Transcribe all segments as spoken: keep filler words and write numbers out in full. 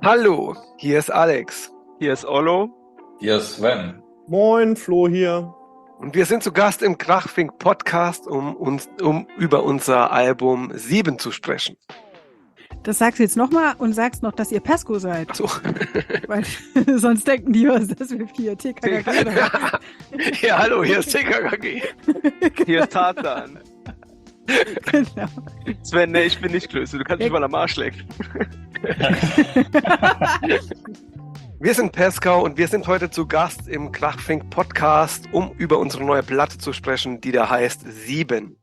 Hallo, hier ist Alex. Hier ist Ollo. Hier ist Sven. Moin, Flo hier. Und wir sind zu Gast im Krachfink Podcast, um uns um über unser Album sieben zu sprechen. Das sagst du jetzt nochmal und sagst noch, dass ihr Pesco seid. Ach so. Weil sonst denken die, was ist das für vier T K K G? Ja, hallo, hier ist T K K G. Hier ist Tarzan. Genau. Sven, nee, ich bin nicht Klöße. Du kannst mich mal am Arsch lecken. Wir sind Pesco und wir sind heute zu Gast im Krachfink Podcast, um über unsere neue Platte zu sprechen, die da heißt sieben.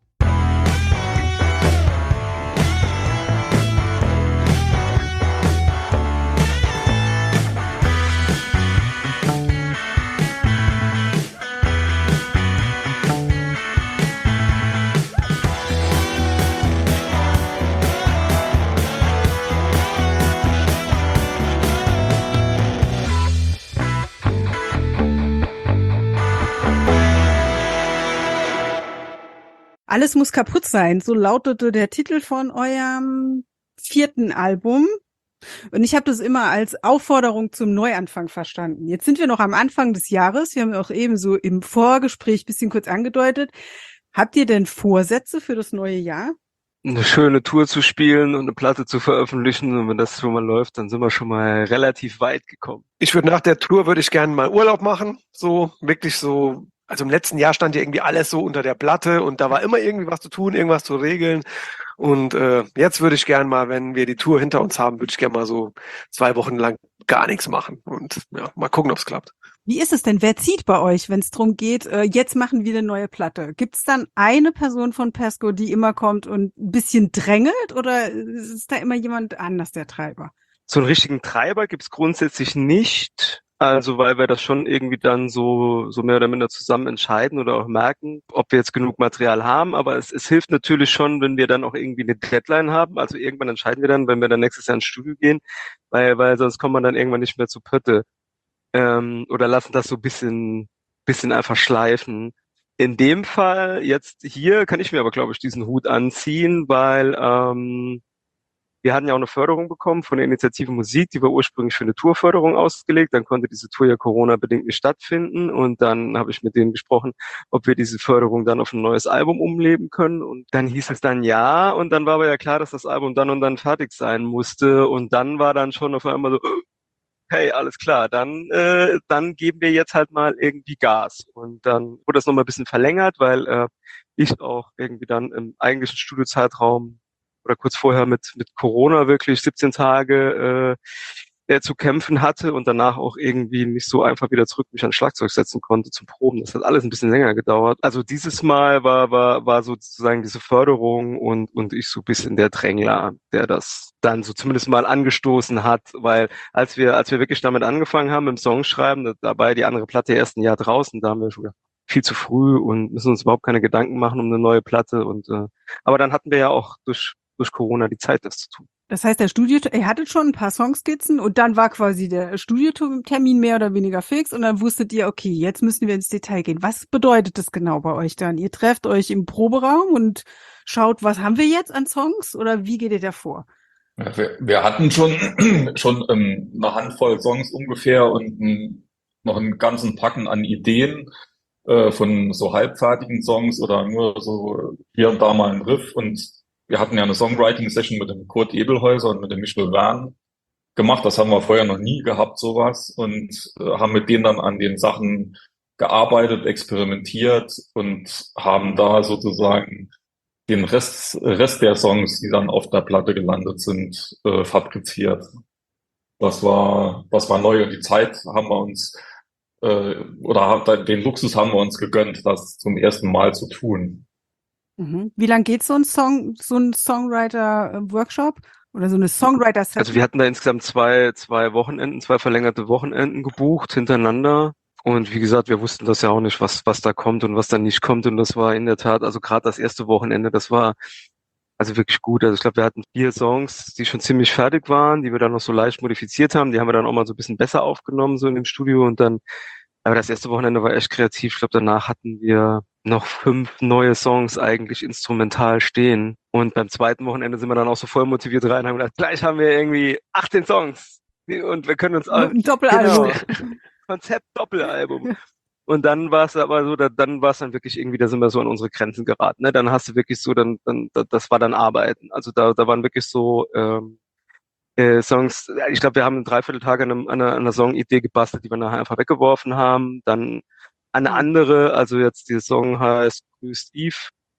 Alles muss kaputt sein, so lautete der Titel von eurem vierten Album. Und ich habe das immer als Aufforderung zum Neuanfang verstanden. Jetzt sind wir noch am Anfang des Jahres. Wir haben auch eben so im Vorgespräch ein bisschen kurz angedeutet. Habt ihr denn Vorsätze für das neue Jahr? Eine schöne Tour zu spielen und eine Platte zu veröffentlichen. Und wenn das schon mal läuft, dann sind wir schon mal relativ weit gekommen. Ich würde nach der Tour, würde ich gerne mal Urlaub machen. So, wirklich so. Also im letzten Jahr stand ja irgendwie alles so unter der Platte und da war immer irgendwie was zu tun, irgendwas zu regeln. Und äh, jetzt würde ich gern mal, wenn wir die Tour hinter uns haben, würde ich gern mal so zwei Wochen lang gar nichts machen und ja, mal gucken, ob es klappt. Wie ist es denn? Wer zieht bei euch, wenn es darum geht, äh, jetzt machen wir eine neue Platte? Gibt es dann eine Person von Pesco, die immer kommt und ein bisschen drängelt oder ist da immer jemand anders der Treiber? So einen richtigen Treiber gibt's grundsätzlich nicht. Also weil wir das schon irgendwie dann so so mehr oder minder zusammen entscheiden oder auch merken, ob wir jetzt genug Material haben. Aber es, es hilft natürlich schon, wenn wir dann auch irgendwie eine Deadline haben. Also irgendwann entscheiden wir dann, wenn wir dann nächstes Jahr ins Studio gehen, weil weil sonst kommt man dann irgendwann nicht mehr zu Pötte. Ähm, oder lassen das so ein bisschen bisschen einfach schleifen. In dem Fall jetzt hier kann ich mir aber, glaube ich, diesen Hut anziehen, weil ähm, wir hatten ja auch eine Förderung bekommen von der Initiative Musik, die war ursprünglich für eine Tourförderung ausgelegt. Dann konnte diese Tour ja Corona-bedingt nicht stattfinden. Und dann habe ich mit denen gesprochen, ob wir diese Förderung dann auf ein neues Album umleben können. Und dann hieß es dann ja. Und dann war aber ja klar, dass das Album dann und dann fertig sein musste. Und dann war dann schon auf einmal so, hey, alles klar, dann äh, dann geben wir jetzt halt mal irgendwie Gas. Und dann wurde das nochmal ein bisschen verlängert, weil äh, ich auch irgendwie dann im eigentlichen Studiozeitraum oder kurz vorher mit mit Corona wirklich siebzehn Tage äh, zu kämpfen hatte und danach auch irgendwie nicht so einfach wieder zurück mich ans Schlagzeug setzen konnte zum Proben. Das hat alles ein bisschen länger gedauert. Also dieses Mal war war war sozusagen diese Förderung und und ich so ein bisschen der Drängler, der das dann so zumindest mal angestoßen hat, weil als wir als wir wirklich damit angefangen haben im Songschreiben, dabei die andere Platte erst ein Jahr draußen, da haben wir schon viel zu früh und müssen uns überhaupt keine Gedanken machen um eine neue Platte und äh, aber dann hatten wir ja auch durch durch Corona die Zeit, das zu tun. Das heißt, der Studio, ihr hattet schon ein paar Songskizzen und dann war quasi der Studiotermin mehr oder weniger fix und dann wusstet ihr, okay, jetzt müssen wir ins Detail gehen. Was bedeutet das genau bei euch dann? Ihr trefft euch im Proberaum und schaut, was haben wir jetzt an Songs oder wie geht ihr da vor? Ja, wir, wir hatten schon, schon ähm, eine Handvoll Songs ungefähr und ein, noch einen ganzen Packen an Ideen äh, von so halbfertigen Songs oder nur so hier und da mal ein Riff. Und wir hatten ja eine Songwriting-Session mit dem Kurt Ebelhäuser und mit dem Michel Wern gemacht. Das haben wir vorher noch nie gehabt, sowas. Und äh, haben mit denen dann an den Sachen gearbeitet, experimentiert und haben da sozusagen den Rest, Rest der Songs, die dann auf der Platte gelandet sind, äh, fabriziert. Das war, das war neu und die Zeit haben wir uns, äh, oder hat, den Luxus haben wir uns gegönnt, das zum ersten Mal zu tun. Mhm. Wie lang geht so ein Song, so ein Songwriter-Workshop oder so eine Songwriter-Session? Also wir hatten da insgesamt zwei, zwei Wochenenden, zwei verlängerte Wochenenden gebucht hintereinander. Und wie gesagt, wir wussten das ja auch nicht, was, was da kommt und was da nicht kommt. Und das war in der Tat, also gerade das erste Wochenende, das war also wirklich gut. Also ich glaube, wir hatten vier Songs, die schon ziemlich fertig waren, die wir dann noch so leicht modifiziert haben. Die haben wir dann auch mal so ein bisschen besser aufgenommen, so in dem Studio. Und dann, aber das erste Wochenende war echt kreativ. Ich glaube, danach hatten wir noch fünf neue Songs eigentlich instrumental stehen. Und beim zweiten Wochenende sind wir dann auch so voll motiviert rein und haben gedacht, gleich haben wir irgendwie achtzehn Songs. und wir können uns auch, Ein Doppelalbum. genau, Konzept Doppelalbum. Und dann war es aber so, da, dann war es dann wirklich irgendwie, da sind wir so an unsere Grenzen geraten. Ne? Dann hast du wirklich so, dann, dann, das war dann Arbeiten. Also da, da waren wirklich so ähm, äh, Songs. Ich glaube, wir haben einen Dreivierteltag an, einem, an einer, an einer Songidee gebastelt, die wir nachher einfach weggeworfen haben. Dann eine andere, also jetzt der Song heißt Grüßt Eve.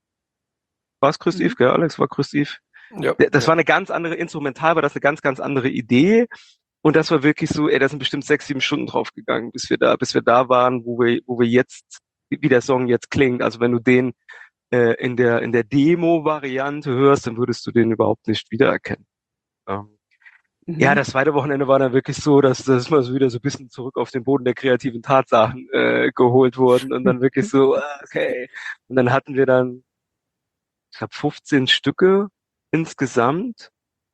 War es Grüßt Mhm. Eve, gell, Alex? War Grüßt Eve? Ja, Das ja. war eine ganz andere, instrumental war das eine ganz, ganz andere Idee. Und das war wirklich so, ey, da sind bestimmt sechs, sieben Stunden drauf gegangen, bis wir da, bis wir da waren, wo wir, wo wir jetzt, wie der Song jetzt klingt. Also wenn du den äh, in der in der Demo-Variante hörst, dann würdest du den überhaupt nicht wiedererkennen. Ähm, Mhm. ja, das zweite Wochenende war dann wirklich so, dass das mal so wieder so ein bisschen zurück auf den Boden der kreativen Tatsachen äh, geholt wurden und dann wirklich so, okay. Und dann hatten wir dann, ich glaube, fünfzehn Stücke insgesamt.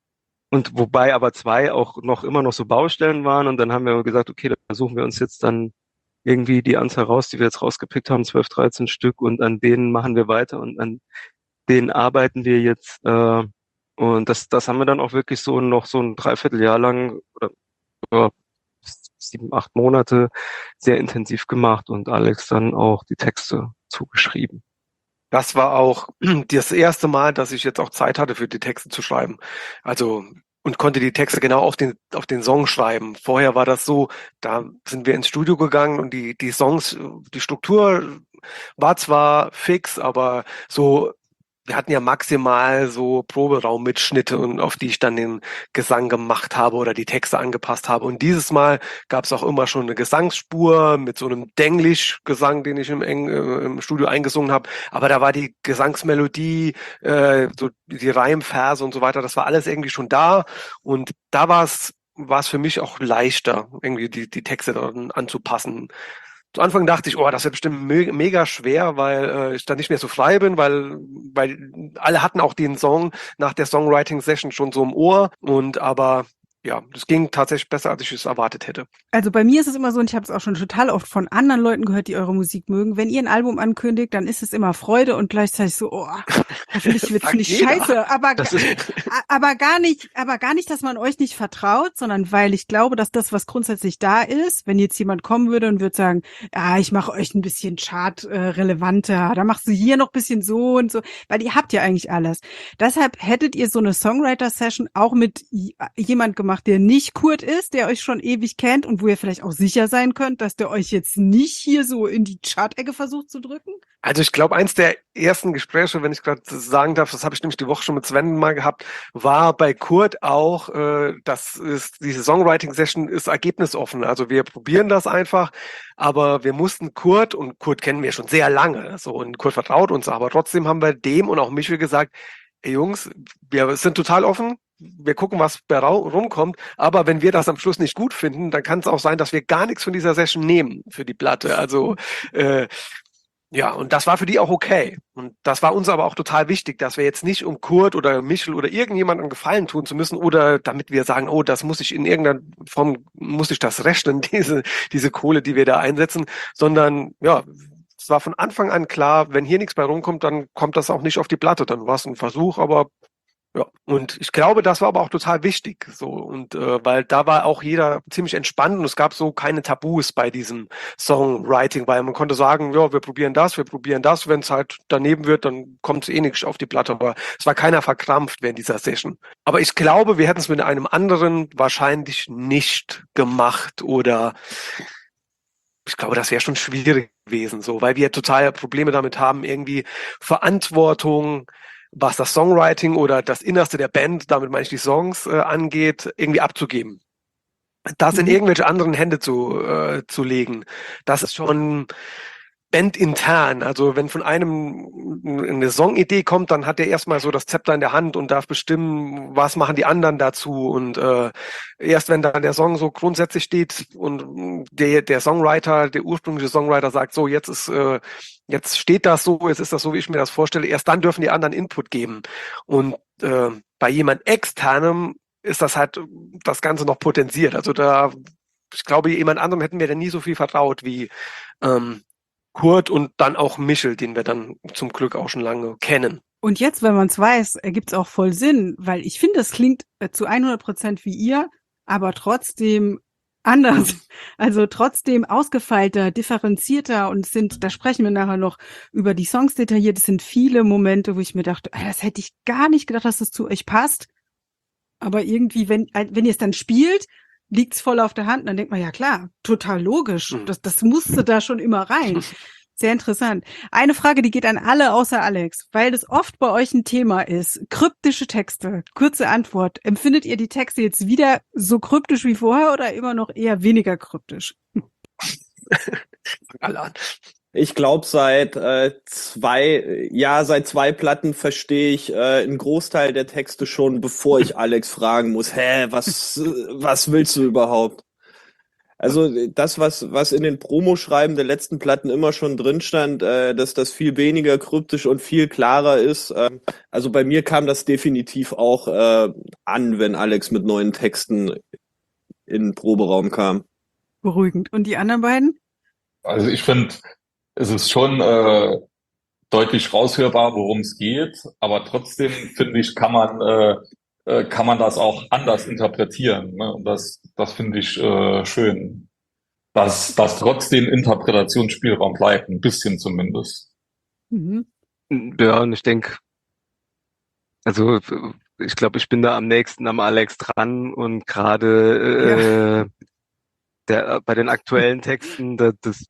Und wobei aber zwei auch noch immer noch so Baustellen waren. Und dann haben wir gesagt, okay, da suchen wir uns jetzt dann irgendwie die Anzahl raus, die wir jetzt rausgepickt haben, zwölf, dreizehn Stück. Und an denen machen wir weiter und an denen arbeiten wir jetzt. Äh, und das, das haben wir dann auch wirklich so noch so ein Dreivierteljahr lang oder ja, sieben, acht Monate sehr intensiv gemacht und Alex dann auch die Texte zugeschrieben. Das war auch das erste Mal, dass ich jetzt auch Zeit hatte, für die Texte zu schreiben. Also, und konnte die Texte genau auf den, auf den Song schreiben. Vorher war das so, da sind wir ins Studio gegangen und die, die Songs, die Struktur war zwar fix, aber so, wir hatten ja maximal so Proberaummitschnitte und auf die ich dann den Gesang gemacht habe oder die Texte angepasst habe. Und dieses Mal gab es auch immer schon eine Gesangsspur mit so einem Denglisch-Gesang, den ich im, Eng, äh, im Studio eingesungen habe. Aber da war die Gesangsmelodie, äh, so die Reimverse und so weiter, das war alles irgendwie schon da. Und da war es war es für mich auch leichter, irgendwie die, die Texte dann anzupassen. Zu Anfang dachte ich, oh, das wird bestimmt me mega schwer, weil äh, ich da nicht mehr so frei bin, weil weil alle hatten auch den Song nach der Songwriting-Session schon so im Ohr. Und aber ja, das ging tatsächlich besser, als ich es erwartet hätte. Also bei mir ist es immer so, und ich habe es auch schon total oft von anderen Leuten gehört, die eure Musik mögen. Wenn ihr ein Album ankündigt, dann ist es immer Freude und gleichzeitig so, oh, hoffentlich wird's Sagt nicht jeder. scheiße. Aber, Das ist, aber gar nicht, aber gar nicht, dass man euch nicht vertraut, sondern weil ich glaube, dass das, was grundsätzlich da ist, wenn jetzt jemand kommen würde und würde sagen, ja, ich mache euch ein bisschen Chart-relevanter, da machst du hier noch ein bisschen so und so, weil ihr habt ja eigentlich alles. Deshalb hättet ihr so eine Songwriter-Session auch mit jemand gemacht, der nicht Kurt ist, der euch schon ewig kennt und wo ihr vielleicht auch sicher sein könnt, dass der euch jetzt nicht hier so in die Chart-Ecke versucht zu drücken? Also ich glaube, eins der ersten Gespräche, wenn ich gerade sagen darf, das habe ich nämlich die Woche schon mit Sven mal gehabt, war bei Kurt auch, äh, das ist diese Songwriting-Session ist ergebnisoffen. Also wir probieren das einfach, aber wir mussten Kurt, und Kurt kennen wir schon sehr lange, so, und Kurt vertraut uns, aber trotzdem haben wir dem und auch Michel gesagt, ey Jungs, wir sind total offen, wir gucken, was bei rumkommt, aber wenn wir das am Schluss nicht gut finden, dann kann es auch sein, dass wir gar nichts von dieser Session nehmen für die Platte. Also äh, ja, und das war für die auch okay. Und das war uns aber auch total wichtig, dass wir jetzt nicht, um Kurt oder Michel oder irgendjemandem Gefallen tun zu müssen oder damit wir sagen, oh, das muss ich in irgendeiner Form, muss ich das rechnen, diese, diese Kohle, die wir da einsetzen, sondern ja, es war von Anfang an klar, wenn hier nichts bei rumkommt, dann kommt das auch nicht auf die Platte. Dann war es ein Versuch, aber ja, und ich glaube, das war aber auch total wichtig, so, und äh, weil da war auch jeder ziemlich entspannt und es gab so keine Tabus bei diesem Songwriting, weil man konnte sagen, ja, wir probieren das, wir probieren das, wenn es halt daneben wird, dann kommt es eh nicht auf die Platte, aber es war keiner verkrampft während dieser Session. Aber ich glaube, wir hätten es mit einem anderen wahrscheinlich nicht gemacht oder ich glaube, das wäre schon schwierig gewesen, so, weil wir total Probleme damit haben, irgendwie Verantwortung, was das Songwriting oder das Innerste der Band, damit meine ich die Songs, äh, angeht, irgendwie abzugeben. Das in Mhm. irgendwelche anderen Hände zu, äh, zu legen, das ist schon bandintern. Also wenn von einem eine Songidee kommt, dann hat er erstmal so das Zepter in der Hand und darf bestimmen, was machen die anderen dazu. Und äh, erst wenn dann der Song so grundsätzlich steht und der, der Songwriter, der ursprüngliche Songwriter sagt, so jetzt ist äh, jetzt steht das so, jetzt ist das so, wie ich mir das vorstelle, erst dann dürfen die anderen Input geben. Und äh, bei jemand Externem ist das halt das Ganze noch potenziert. Also da, ich glaube, jemand anderem hätten wir da nie so viel vertraut wie ähm, Kurt und dann auch Michel, den wir dann zum Glück auch schon lange kennen. Und jetzt, wenn man es weiß, ergibt es auch voll Sinn, weil ich finde, es klingt äh, zu hundert Prozent wie ihr, aber trotzdem anders, also trotzdem ausgefeilter, differenzierter und es sind, da sprechen wir nachher noch über die Songs detailliert, es sind viele Momente, wo ich mir dachte, ah, das hätte ich gar nicht gedacht, dass das zu euch passt, aber irgendwie, wenn, wenn ihr es dann spielt, liegt's voll auf der Hand und dann denkt man, ja klar, total logisch, das, das musste da schon immer rein. Sehr interessant. Eine Frage, die geht an alle außer Alex, weil das oft bei euch ein Thema ist. Kryptische Texte. Kurze Antwort. Empfindet ihr die Texte jetzt wieder so kryptisch wie vorher oder immer noch eher weniger kryptisch? Alle an. Ich glaube, seit äh, zwei, ja, seit zwei Platten verstehe ich äh, einen Großteil der Texte schon, bevor ich Alex fragen muss, hä, was, was willst du überhaupt? Also das, was was in den Promoschreiben der letzten Platten immer schon drin stand, äh, dass das viel weniger kryptisch und viel klarer ist. Äh, also bei mir kam das definitiv auch äh, an, wenn Alex mit neuen Texten in den Proberaum kam. Beruhigend. Und die anderen beiden? Also ich finde, es ist schon äh, deutlich raushörbar, worum es geht, aber trotzdem finde ich, kann man äh, äh, kann man das auch anders interpretieren, ne? Und das das finde ich äh, schön, dass dass trotzdem Interpretationsspielraum bleibt, ein bisschen zumindest. Mhm. Ja, und ich denke, also ich glaube, ich bin da am nächsten am Alex dran und gerade äh, der bei den aktuellen Texten, da, das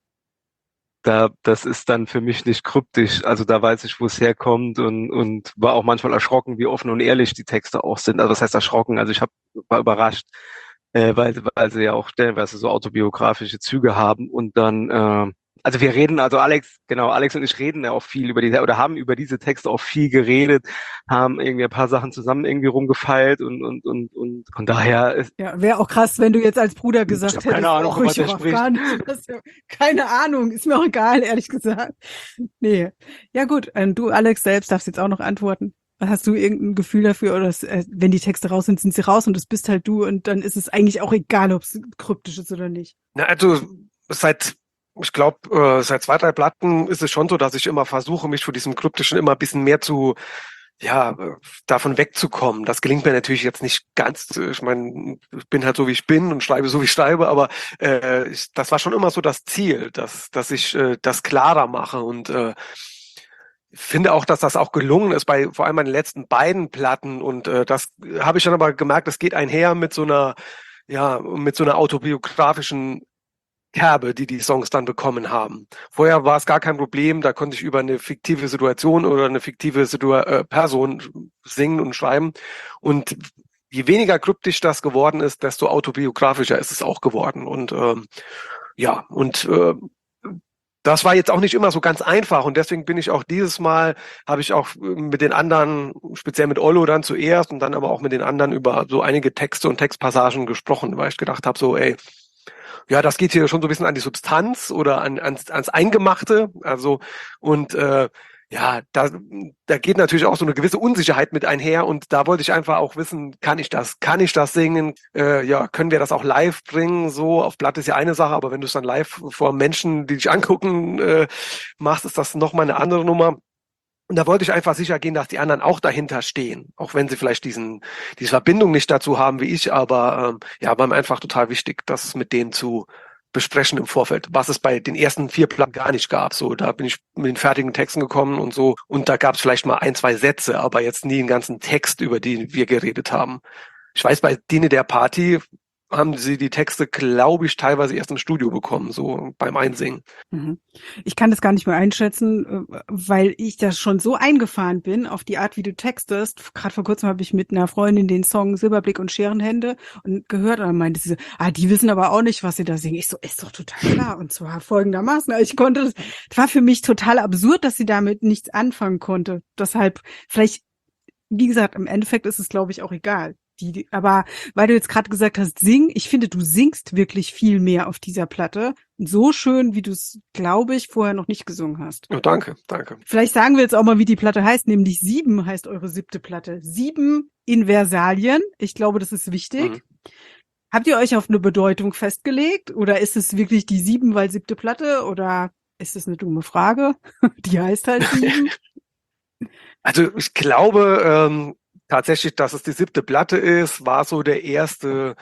da das ist dann für mich nicht kryptisch. Also da weiß ich, wo es herkommt und und war auch manchmal erschrocken, wie offen und ehrlich die Texte auch sind. Also was heißt erschrocken? Also ich hab, war überrascht, äh, weil weil sie ja auch stellenweise so autobiografische Züge haben und dann äh, also wir reden, also Alex, genau, Alex und ich reden ja auch viel über diese, oder haben über diese Texte auch viel geredet, haben irgendwie ein paar Sachen zusammen irgendwie rumgefeilt und, und, und, und von daher ist, Ja, wäre auch krass, wenn du jetzt als Bruder gesagt Ich hab hättest, keine Ahnung, oh, von was ich er hab spricht. gar nicht, das ist ja, keine Ahnung, ist mir auch egal, ehrlich gesagt. Nee. Ja gut, ähm, du Alex selbst darfst jetzt auch noch antworten. Hast du irgendein Gefühl dafür, oder das, äh, wenn die Texte raus sind, sind sie raus und das bist halt du und dann ist es eigentlich auch egal, ob es kryptisch ist oder nicht. Na, also seit, ich glaube, äh, seit zwei, drei Platten ist es schon so, dass ich immer versuche, mich von diesem Kryptischen immer ein bisschen mehr zu, ja, äh, davon wegzukommen. Das gelingt mir natürlich jetzt nicht ganz. Ich meine, ich bin halt so, wie ich bin und schreibe so, wie ich schreibe, aber äh, ich, das war schon immer so das Ziel, dass, dass ich äh, das klarer mache und äh, finde auch, dass das auch gelungen ist bei vor allem meinen letzten beiden Platten und äh, das habe ich dann aber gemerkt, das geht einher mit so einer, ja, mit so einer autobiografischen Kerbe, die die Songs dann bekommen haben. Vorher war es gar kein Problem, da konnte ich über eine fiktive Situation oder eine fiktive Situa äh, Person singen und schreiben. Und je weniger kryptisch das geworden ist, desto autobiografischer ist es auch geworden. Und ähm, ja, und äh, das war jetzt auch nicht immer so ganz einfach und deswegen bin ich auch dieses Mal, habe ich auch mit den anderen, speziell mit Ollo dann zuerst und dann aber auch mit den anderen über so einige Texte und Textpassagen gesprochen, weil ich gedacht habe, so ey, ja, das geht hier schon so ein bisschen an die Substanz oder an, ans, ans Eingemachte. Also und äh, ja, da, da geht natürlich auch so eine gewisse Unsicherheit mit einher und da wollte ich einfach auch wissen, kann ich das, kann ich das singen? Äh, ja, können wir das auch live bringen? So auf Blatt ist ja eine Sache, aber wenn du es dann live vor Menschen, die dich angucken, äh, machst, ist das nochmal eine andere Nummer. Und da wollte ich einfach sicher gehen, dass die anderen auch dahinter stehen, auch wenn sie vielleicht diesen diese Verbindung nicht dazu haben wie ich, aber ähm, ja, war mir einfach total wichtig, das mit denen zu besprechen im Vorfeld, was es bei den ersten vier Platten gar nicht gab. So, da bin ich mit den fertigen Texten gekommen und so und da gab es vielleicht mal ein, zwei Sätze, aber jetzt nie einen ganzen Text, über den wir geredet haben. Ich weiß, bei Dine der Party haben sie die Texte, glaube ich, teilweise erst im Studio bekommen, so beim Einsingen. Mhm. Ich kann das gar nicht mehr einschätzen, weil ich da schon so eingefahren bin auf die Art, wie du textest. Gerade vor kurzem habe ich mit einer Freundin den Song Silberblick und Scherenhände und gehört und dann meinte sie, ah, die wissen aber auch nicht, was sie da singen. Ich so, ist doch total klar. Und zwar folgendermaßen. Ich konnte das, das war für mich total absurd, dass sie damit nichts anfangen konnte. Deshalb, vielleicht, wie gesagt, im Endeffekt ist es, glaube ich, auch egal. Die, die, aber weil du jetzt gerade gesagt hast, sing, ich finde, du singst wirklich viel mehr auf dieser Platte. So schön, wie du es, glaube ich, vorher noch nicht gesungen hast. Oh, danke, danke. Vielleicht sagen wir jetzt auch mal, wie die Platte heißt, nämlich Sieben heißt eure siebte Platte. Sieben Inversalien. Ich glaube, das ist wichtig. Mhm. Habt ihr euch auf eine Bedeutung festgelegt? Oder ist es wirklich die Sieben, weil siebte Platte? Oder ist es eine dumme Frage? Die heißt halt Sieben. Also ich glaube, ähm, tatsächlich, dass es die siebte Platte ist, war so der erste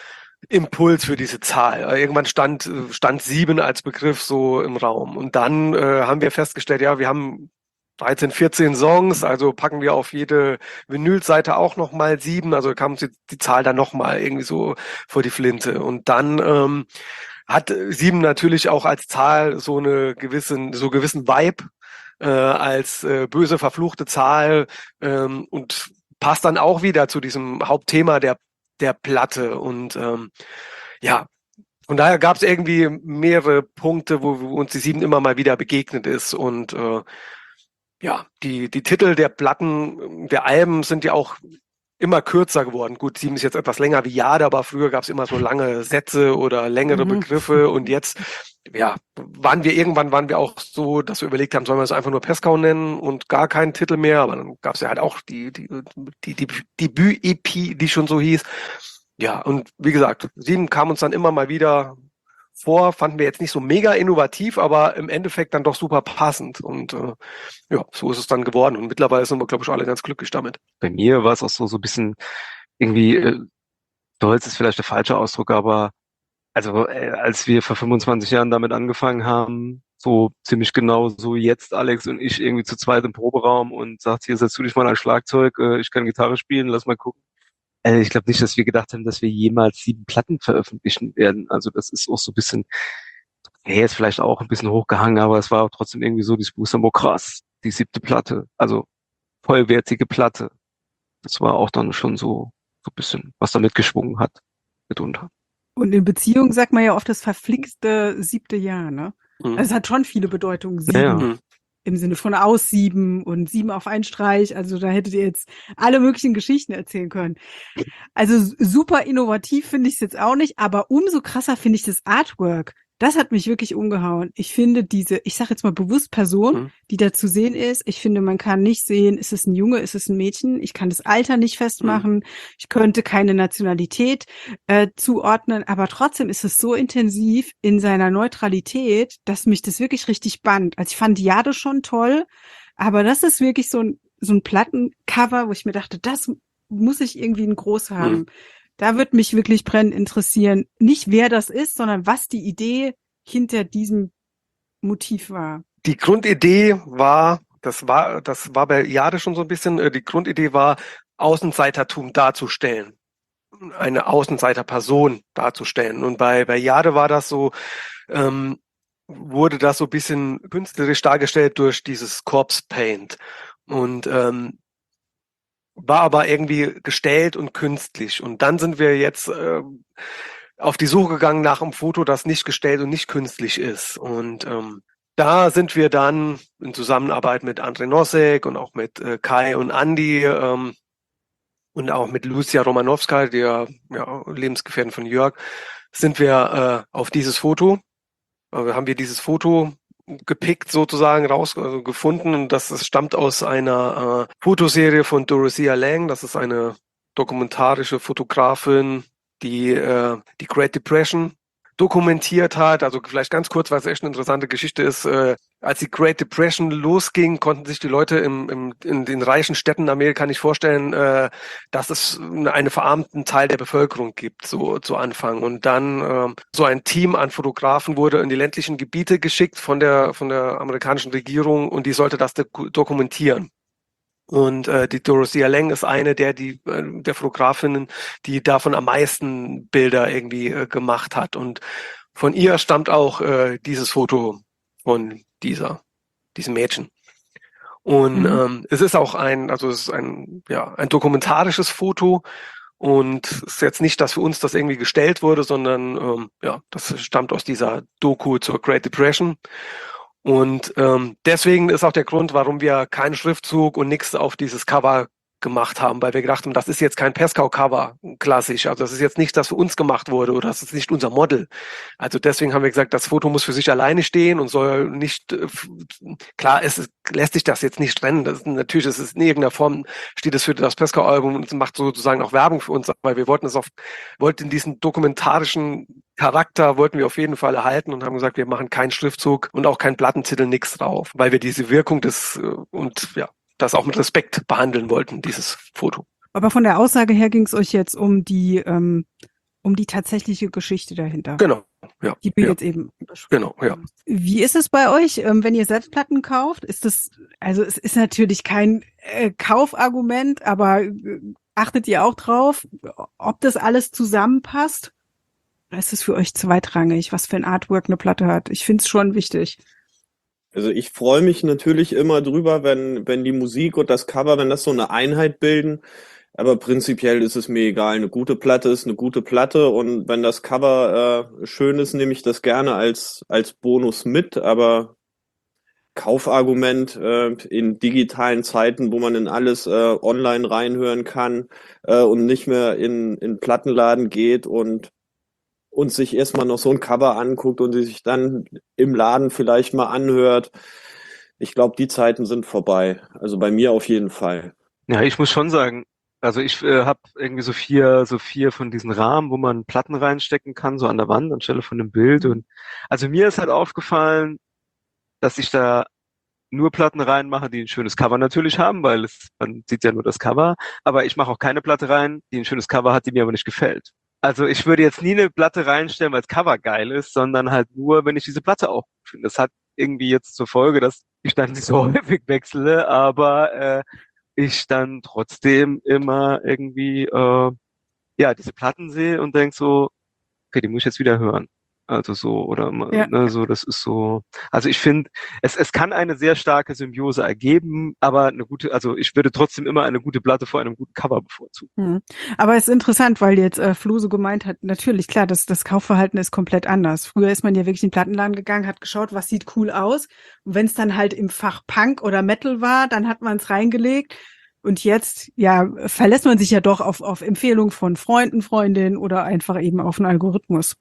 Impuls für diese Zahl. Irgendwann stand, stand sieben als Begriff so im Raum. Und dann äh, haben wir festgestellt, ja, wir haben dreizehn, vierzehn Songs, also packen wir auf jede Vinylseite auch nochmal sieben, also kam die, die Zahl dann nochmal irgendwie so vor die Flinte. Und dann ähm, hat sieben natürlich auch als Zahl so eine gewissen, so gewissen Vibe, äh, als äh, böse, verfluchte Zahl ähm, und passt dann auch wieder zu diesem Hauptthema der der Platte. Und ähm, ja, von daher gab es irgendwie mehrere Punkte, wo, wo uns die sieben immer mal wieder begegnet ist. Und äh, ja, die die Titel der Platten, der Alben sind ja auch immer kürzer geworden. Gut, sieben ist jetzt etwas länger wie Jade, aber früher gab es immer so lange Sätze oder längere Mhm. Begriffe. Und jetzt, ja, waren wir irgendwann waren wir auch so, dass wir überlegt haben, sollen wir es einfach nur Peskau nennen und gar keinen Titel mehr. Aber dann gab es ja halt auch die die die die Debüt-E P, die schon so hieß. Ja, und wie gesagt, sieben kam uns dann immer mal wieder vor, fanden wir jetzt nicht so mega innovativ, aber im Endeffekt dann doch super passend. Und äh, ja, so ist es dann geworden. Und mittlerweile sind wir, glaube ich, alle ganz glücklich damit. Bei mir war es auch so, so ein bisschen irgendwie, äh, stolz ist vielleicht der falsche Ausdruck, aber also äh, als wir vor fünfundzwanzig Jahren damit angefangen haben, so ziemlich genau so jetzt Alex und ich irgendwie zu zweit im Proberaum und sagt, hier setzt du dich mal an Schlagzeug, äh, ich kann Gitarre spielen, lass mal gucken. Äh, ich glaube nicht, dass wir gedacht haben, dass wir jemals sieben Platten veröffentlichen werden. Also das ist auch so ein bisschen, hey, ist vielleicht auch ein bisschen hochgehangen, aber es war auch trotzdem irgendwie so, dieses Booster, oh krass, die siebte Platte, also vollwertige Platte. Das war auch dann schon so, so ein bisschen, was da mitgeschwungen hat, mitunter. Und in Beziehung sagt man ja oft das verflixte siebte Jahr, ne? Mhm. Also es hat schon viele Bedeutungen. Sieben Ja, ja. Mhm. im Sinne von aussieben und sieben auf einen Streich. Also da hättet ihr jetzt alle möglichen Geschichten erzählen können. Also s- super innovativ finde ich es jetzt auch nicht, aber umso krasser finde ich das Artwork. Das hat mich wirklich umgehauen. Ich finde diese, ich sage jetzt mal bewusst Person, Mhm. die da zu sehen ist. Ich finde, man kann nicht sehen, ist es ein Junge, ist es ein Mädchen. Ich kann das Alter nicht festmachen. Ich könnte keine Nationalität äh, zuordnen, aber trotzdem ist es so intensiv in seiner Neutralität, dass mich das wirklich richtig bannt. Also ich fand Jade schon toll, aber das ist wirklich so ein, so ein Plattencover, wo ich mir dachte, das muss ich irgendwie in groß haben. Mhm. Da wird mich wirklich brennend interessieren, nicht wer das ist, sondern was die Idee hinter diesem Motiv war. Die Grundidee war, das war, das war bei Jade schon so ein bisschen, äh, die Grundidee war, Außenseitertum darzustellen. Eine Außenseiterperson darzustellen. Und bei, bei Jade war das so, ähm, wurde das so ein bisschen künstlerisch dargestellt durch dieses Corpse Paint. Und ähm, war aber irgendwie gestellt und künstlich. Und dann sind wir jetzt äh, auf die Suche gegangen nach einem Foto, das nicht gestellt und nicht künstlich ist. Und ähm, da sind wir dann in Zusammenarbeit mit André Nosek und auch mit äh, Kai und Andy ähm, und auch mit Lucia Romanowska, der ja, Lebensgefährtin von Jörg, sind wir äh, auf dieses Foto, äh, haben wir dieses Foto gepickt sozusagen raus also gefunden und das, das stammt aus einer äh, Fotoserie von Dorothea Lange. Das ist eine dokumentarische Fotografin, die äh, die Great Depression dokumentiert hat. Also vielleicht ganz kurz, weil es echt eine interessante Geschichte ist. Äh, als die Great Depression losging, konnten sich die Leute im, im, in den reichen Städten Amerika nicht vorstellen, äh, dass es einen verarmten Teil der Bevölkerung gibt, so zu Anfang. Und dann äh, so ein Team an Fotografen wurde in die ländlichen Gebiete geschickt von der von der amerikanischen Regierung und die sollte das doku- dokumentieren. Und äh, die Dorothea Lange ist eine der die äh, der Fotografinnen, die davon am meisten Bilder irgendwie äh, gemacht hat. Und von ihr stammt auch äh, dieses Foto von dieser diesem Mädchen. Und Mhm. ähm, es ist auch ein, also es ist ein ja ein dokumentarisches Foto. Und es ist jetzt nicht, dass für uns das irgendwie gestellt wurde, sondern ähm, ja, das stammt aus dieser Doku zur Great Depression. Und ähm, deswegen ist auch der Grund, warum wir keinen Schriftzug und nichts auf dieses Cover gemacht haben, weil wir gedacht haben, das ist jetzt kein Peskau-Cover klassisch. Also das ist jetzt nicht, das für uns gemacht wurde oder das ist nicht unser Model. Also deswegen haben wir gesagt, das Foto muss für sich alleine stehen und soll nicht, äh, klar, es ist, lässt sich das jetzt nicht trennen. Das ist, natürlich, es ist in irgendeiner Form, steht es für das Peskau-Album und es macht sozusagen auch Werbung für uns, weil wir wollten es auf, wollten diesen dokumentarischen Charakter wollten wir auf jeden Fall erhalten und haben gesagt, wir machen keinen Schriftzug und auch keinen Plattentitel, nichts drauf, weil wir diese Wirkung des äh, und ja, das auch mit Respekt behandeln wollten, dieses Foto. Aber von der Aussage her ging es euch jetzt um die, ähm, um die tatsächliche Geschichte dahinter. Genau, ja. Die wir ja. jetzt eben Genau, ja. Wie ist es bei euch, ähm, wenn ihr selbst Platten kauft? Ist das, also es ist natürlich kein äh, Kaufargument, aber äh, achtet ihr auch drauf, ob das alles zusammenpasst? Oder ist es für euch zweitrangig, was für ein Artwork eine Platte hat? Ich finde es schon wichtig. Also ich freue mich natürlich immer drüber, wenn, wenn die Musik und das Cover, wenn das so eine Einheit bilden. Aber prinzipiell ist es mir egal. Eine gute Platte ist eine gute Platte und wenn das Cover äh, schön ist, nehme ich das gerne als als Bonus mit. Aber Kaufargument äh, in digitalen Zeiten, wo man in alles äh, online reinhören kann äh, und nicht mehr in in Plattenladen geht und und sich erstmal noch so ein Cover anguckt und sich dann im Laden vielleicht mal anhört. Ich glaube, die Zeiten sind vorbei. Also bei mir auf jeden Fall. Ja, ich muss schon sagen, also ich äh, habe irgendwie so vier, so vier von diesen Rahmen, wo man Platten reinstecken kann, so an der Wand anstelle von dem Bild. Und also mir ist halt aufgefallen, dass ich da nur Platten reinmache, die ein schönes Cover natürlich haben, weil es, man sieht ja nur das Cover. Aber ich mache auch keine Platte rein, die ein schönes Cover hat, die mir aber nicht gefällt. Also ich würde jetzt nie eine Platte reinstellen, weil das Cover geil ist, sondern halt nur, wenn ich diese Platte auch gut finde. Das hat irgendwie jetzt zur Folge, dass ich dann nicht so häufig wechsle, aber äh, ich dann trotzdem immer irgendwie äh, ja diese Platten sehe und denk so, okay, die muss ich jetzt wieder hören. Also so, oder Ja. ne, so, das ist so. Also ich finde, es, es kann eine sehr starke Symbiose ergeben, aber eine gute, also ich würde trotzdem immer eine gute Platte vor einem guten Cover bevorzugen. Hm. Aber es ist interessant, weil jetzt äh, Flo so gemeint hat, natürlich, klar, das, das Kaufverhalten ist komplett anders. Früher ist man ja wirklich in den Plattenladen gegangen, hat geschaut, was sieht cool aus. Und wenn es dann halt im Fach Punk oder Metal war, dann hat man es reingelegt. Und jetzt, ja, verlässt man sich ja doch auf, auf Empfehlungen von Freunden, Freundinnen oder einfach eben auf einen Algorithmus.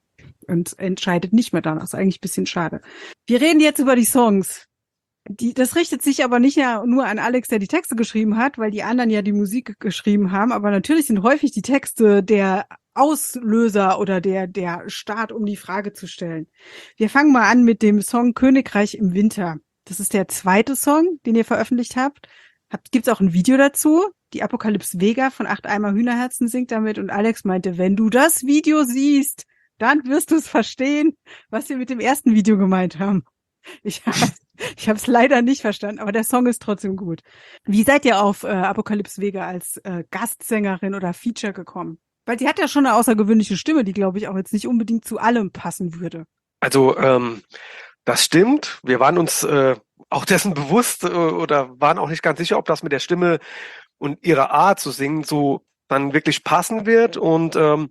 Und entscheidet nicht mehr danach. Das ist eigentlich ein bisschen schade. Wir reden jetzt über die Songs. Die, das richtet sich aber nicht ja nur an Alex, der die Texte geschrieben hat, weil die anderen ja die Musik geschrieben haben. Aber natürlich sind häufig die Texte der Auslöser oder der, der Start, um die Frage zu stellen. Wir fangen mal an mit dem Song Königreich im Winter. Das ist der zweite Song, den ihr veröffentlicht habt. Habt, gibt's auch ein Video dazu? Die Apokalypse Vega von Acht Eimer Hühnerherzen singt damit und Alex meinte, wenn du das Video siehst, dann wirst du es verstehen, was wir mit dem ersten Video gemeint haben. Ich habe ich habe es leider nicht verstanden, aber der Song ist trotzdem gut. Wie seid ihr auf äh, Apokalypse Vega als äh, Gastsängerin oder Feature gekommen? Weil sie hat ja schon eine außergewöhnliche Stimme, die, glaube ich, auch jetzt nicht unbedingt zu allem passen würde. Also ähm, das stimmt. Wir waren uns äh, auch dessen bewusst äh, oder waren auch nicht ganz sicher, ob das mit der Stimme und ihrer Art zu singen so dann wirklich passen wird. Und ähm,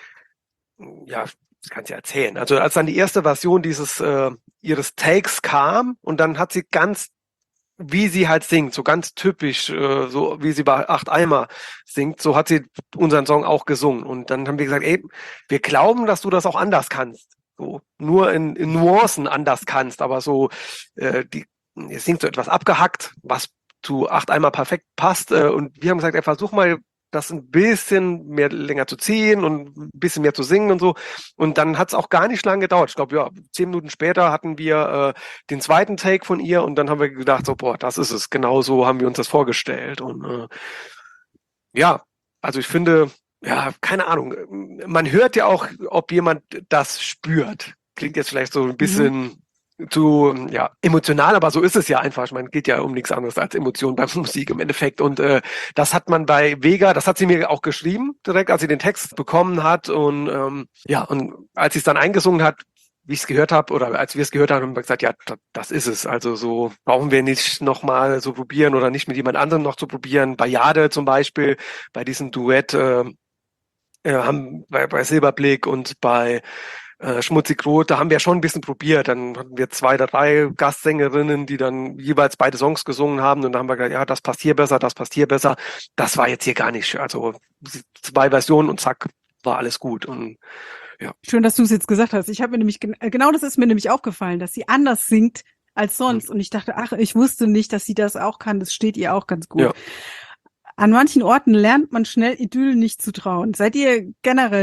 ja, das kann ich ja erzählen. Also als dann die erste Version dieses äh, ihres Takes kam und dann hat sie ganz, wie sie halt singt, so ganz typisch, äh, so wie sie bei Acht Eimer singt, so hat sie unseren Song auch gesungen. Und dann haben wir gesagt, ey, wir glauben, dass du das auch anders kannst. So nur in, in Nuancen anders kannst, aber so äh, die, ihr singt so etwas abgehackt, was zu Acht Eimer perfekt passt. Äh, und wir haben gesagt, ey, versuch mal das ein bisschen mehr länger zu ziehen und ein bisschen mehr zu singen und so. Und dann hat es auch gar nicht lange gedauert. Ich glaube, ja, zehn Minuten später hatten wir äh, den zweiten Take von ihr und dann haben wir gedacht, so, boah, das ist es. Genau so haben wir uns das vorgestellt. Und äh, ja, also ich finde, ja, keine Ahnung, man hört ja auch, ob jemand das spürt. Klingt jetzt vielleicht so ein bisschen mhm. zu ja emotional, aber so ist es ja einfach. Ich meine, geht ja um nichts anderes als Emotionen bei Musik im Endeffekt. Und äh, das hat man bei Vega, das hat sie mir auch geschrieben, direkt, als sie den Text bekommen hat. Und ähm, ja, und als sie es dann eingesungen hat, wie ich es gehört habe, oder als wir es gehört haben, haben wir gesagt, ja, das ist es. Also so brauchen wir nicht nochmal so probieren oder nicht mit jemand anderem noch zu probieren. Bei Jade zum Beispiel, bei diesem Duett äh, äh, haben bei, bei Silberblick und bei Äh, Schmutzig Rot, da haben wir schon ein bisschen probiert. Dann hatten wir zwei oder drei Gastsängerinnen, die dann jeweils beide Songs gesungen haben und dann haben wir gesagt, ja, das passt hier besser, das passt hier besser. Das war jetzt hier gar nicht. Also zwei Versionen und zack, war alles gut. Und ja. Schön, dass du es jetzt gesagt hast. Ich habe mir nämlich, genau das ist mir nämlich aufgefallen, dass sie anders singt als sonst. Mhm. Und ich dachte, ach, ich wusste nicht, dass sie das auch kann. Das steht ihr auch ganz gut. Ja. An manchen Orten lernt man schnell Idyll nicht zu trauen. Seid ihr generell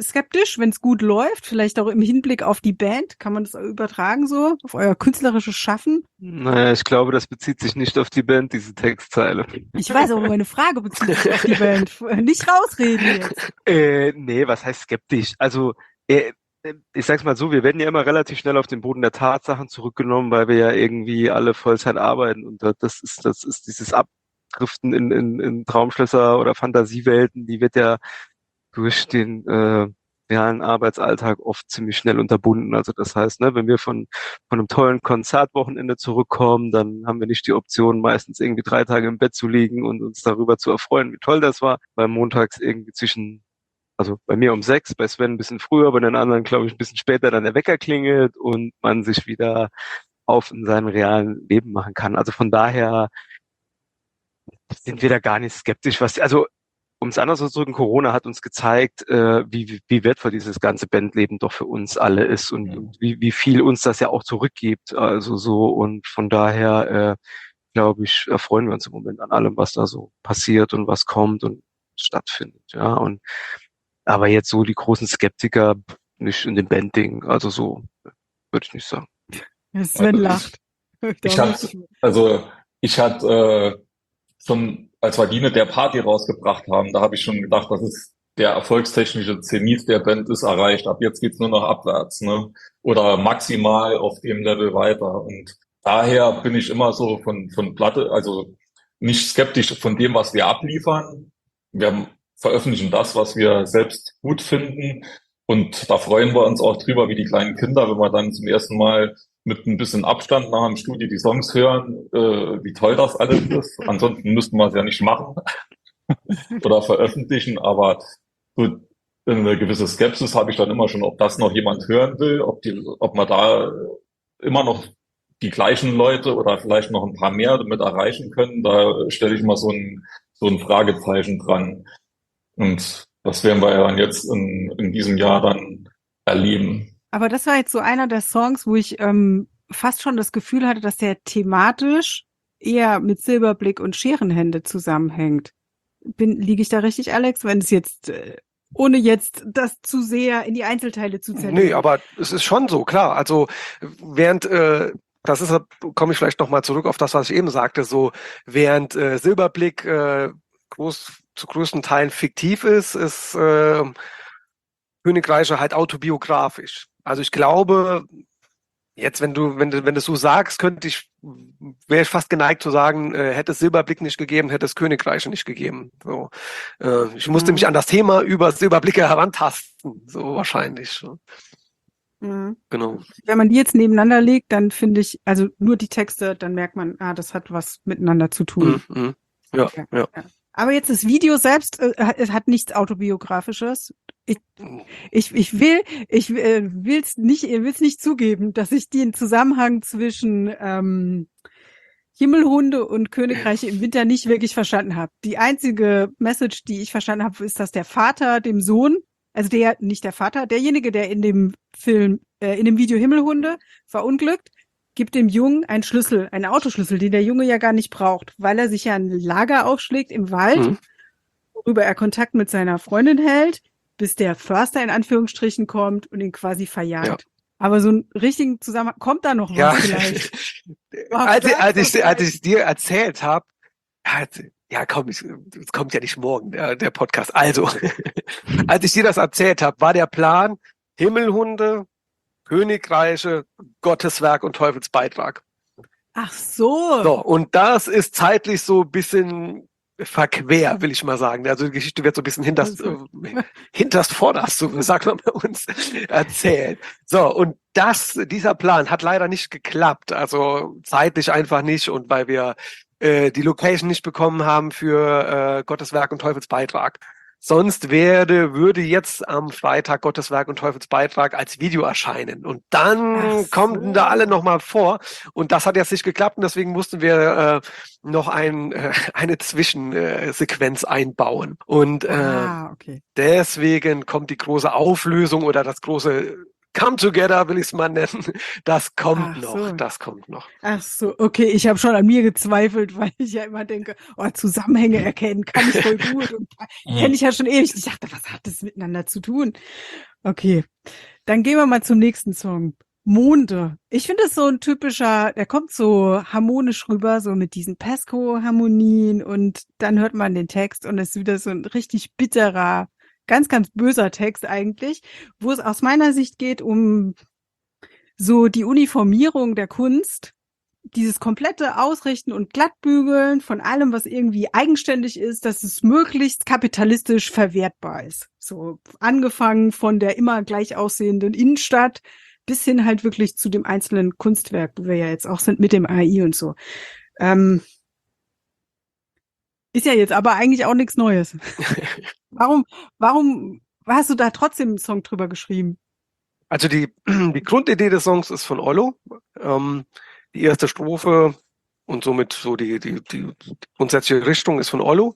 skeptisch, wenn es gut läuft? Vielleicht auch im Hinblick auf die Band? Kann man das übertragen so? Auf euer künstlerisches Schaffen? Naja, ich glaube, das bezieht sich nicht auf die Band, diese Textzeile. Ich weiß, aber meine Frage bezieht sich auf die Band. Nicht rausreden jetzt. Äh, nee, was heißt skeptisch? Also, äh, ich sag's mal so, wir werden ja immer relativ schnell auf den Boden der Tatsachen zurückgenommen, weil wir ja irgendwie alle Vollzeit arbeiten und das ist, das ist dieses Abdriften in, in, in Traumschlösser oder Fantasiewelten, die wird ja durch den äh, realen Arbeitsalltag oft ziemlich schnell unterbunden. Also das heißt, ne, wenn wir von von einem tollen Konzertwochenende zurückkommen, dann haben wir nicht die Option, meistens irgendwie drei Tage im Bett zu liegen und uns darüber zu erfreuen, wie toll das war, weil montags irgendwie zwischen, also bei mir um sechs, bei Sven ein bisschen früher, bei den anderen, glaube ich, ein bisschen später dann der Wecker klingelt und man sich wieder auf in seinem realen Leben machen kann. Also von daher sind wir da gar nicht skeptisch, was, also um es anders auszudrücken, Corona hat uns gezeigt, äh, wie, wie wertvoll dieses ganze Bandleben doch für uns alle ist und, und wie, wie viel uns das ja auch zurückgibt. Also so, und von daher, äh, glaube ich, erfreuen wir uns im Moment an allem, was da so passiert und was kommt und stattfindet. Ja, und aber jetzt so die großen Skeptiker nicht in dem Bandding, also so würde ich nicht sagen. Sven lacht. Ich hatte, also ich hatte äh, schon, als wir die mit der Party rausgebracht haben, da habe ich schon gedacht, das ist der erfolgstechnische Zenit der Band ist erreicht. Ab jetzt geht's nur noch abwärts, ne? Oder maximal auf dem Level weiter. Und daher bin ich immer so von von Platte, also nicht skeptisch von dem, was wir abliefern. Wir veröffentlichen das, was wir selbst gut finden. Und da freuen wir uns auch drüber, wie die kleinen Kinder, wenn wir dann zum ersten Mal mit ein bisschen Abstand nach dem Studio die Songs hören, äh, wie toll das alles ist. Ansonsten müssten wir es ja nicht machen oder veröffentlichen, aber so eine gewisse Skepsis habe ich dann immer schon, ob das noch jemand hören will, ob die, ob man da immer noch die gleichen Leute oder vielleicht noch ein paar mehr damit erreichen können. Da stelle ich mal so ein, so ein Fragezeichen dran. Und das werden wir ja dann jetzt in, in diesem Jahr dann erleben. Aber das war jetzt so einer der Songs, wo ich ähm, fast schon das Gefühl hatte, dass der thematisch eher mit Silberblick und Scherenhände zusammenhängt. Bin, liege ich da richtig, Alex? Wenn es jetzt, äh, ohne jetzt das zu sehr in die Einzelteile zu zerlegen. Nee, aber es ist schon so, klar. Also während, äh, das ist, komme ich vielleicht nochmal zurück auf das, was ich eben sagte, so während äh, Silberblick äh, groß, zu größten Teilen fiktiv ist, ist äh, Königreiche halt autobiografisch. Also ich glaube, jetzt, wenn du, wenn du, wenn du so sagst, könnte ich, wäre ich fast geneigt zu sagen, äh, hätte es Silberblick nicht gegeben, hätte es Königreiche nicht gegeben. So, äh, ich musste mhm. mich an das Thema über Silberblicke herantasten, so wahrscheinlich. Mhm. Genau. Wenn man die jetzt nebeneinander legt, dann finde ich, also nur die Texte, dann merkt man, ah, das hat was miteinander zu tun. Mhm. Ja, ja, ja. ja. Aber jetzt das Video selbst äh, hat, hat nichts Autobiografisches. Ich, ich, ich will, ich äh, will's nicht, will's nicht zugeben, dass ich den Zusammenhang zwischen ähm, Himmelhunde und Königreiche im Winter nicht wirklich verstanden habe. Die einzige Message, die ich verstanden habe, ist, dass der Vater dem Sohn, also der, nicht der Vater, derjenige, der in dem Film, äh, in dem Video Himmelhunde verunglückt, gibt dem Jungen einen Schlüssel, einen Autoschlüssel, den der Junge ja gar nicht braucht, weil er sich ja ein Lager aufschlägt im Wald, mhm. worüber er Kontakt mit seiner Freundin hält, bis der Förster in Anführungsstrichen kommt und ihn quasi verjagt. Ja. Aber so einen richtigen Zusammenhang, kommt da noch was ja. vielleicht? als, als, ich, als ich dir erzählt habe, ja, ja komm, es kommt ja nicht morgen, der, der Podcast. Also, als ich dir das erzählt habe, war der Plan, Himmelhunde, Königreiche, Gotteswerk und Teufelsbeitrag. Ach so. So, und das ist zeitlich so ein bisschen verquer, will ich mal sagen. Also die Geschichte wird so ein bisschen hinterst, also. äh, hinterst vorderst, so sagt man bei uns, erzählt. So, und das, dieser Plan hat leider nicht geklappt. Also zeitlich einfach nicht und weil wir äh, die Location nicht bekommen haben für äh, Gotteswerk und Teufelsbeitrag. Sonst werde, würde jetzt am Freitag Gotteswerk und Teufelsbeitrag als Video erscheinen. Und dann so. kommen da alle nochmal vor. Und das hat jetzt nicht geklappt. Und deswegen mussten wir äh, noch ein, äh, eine Zwischensequenz äh, einbauen. Und äh, ah, okay. deswegen kommt die große Auflösung oder das große Come Together will ich es mal nennen. Das kommt Ach noch, so. das kommt noch. Ach so, okay, ich habe schon an mir gezweifelt, weil ich ja immer denke, oh, Zusammenhänge erkennen kann ich voll gut und kenne ich ja schon ewig. Ich dachte, was hat das miteinander zu tun? Okay, dann gehen wir mal zum nächsten Song. Monde. Ich finde es so ein typischer, der kommt so harmonisch rüber, so mit diesen Pesco-Harmonien und dann hört man den Text und es ist wieder so ein richtig bitterer, ganz, ganz böser Text eigentlich, wo es aus meiner Sicht geht um so die Uniformierung der Kunst, dieses komplette Ausrichten und Glattbügeln von allem, was irgendwie eigenständig ist, dass es möglichst kapitalistisch verwertbar ist. So angefangen von der immer gleich aussehenden Innenstadt bis hin halt wirklich zu dem einzelnen Kunstwerk, wo wir ja jetzt auch sind mit dem A I und so. Ähm, ist ja jetzt aber eigentlich auch nichts Neues. Warum, warum hast du da trotzdem einen Song drüber geschrieben? Also die, die Grundidee des Songs ist von Ollo. Ähm, die erste Strophe und somit so die, die, die grundsätzliche Richtung ist von Ollo.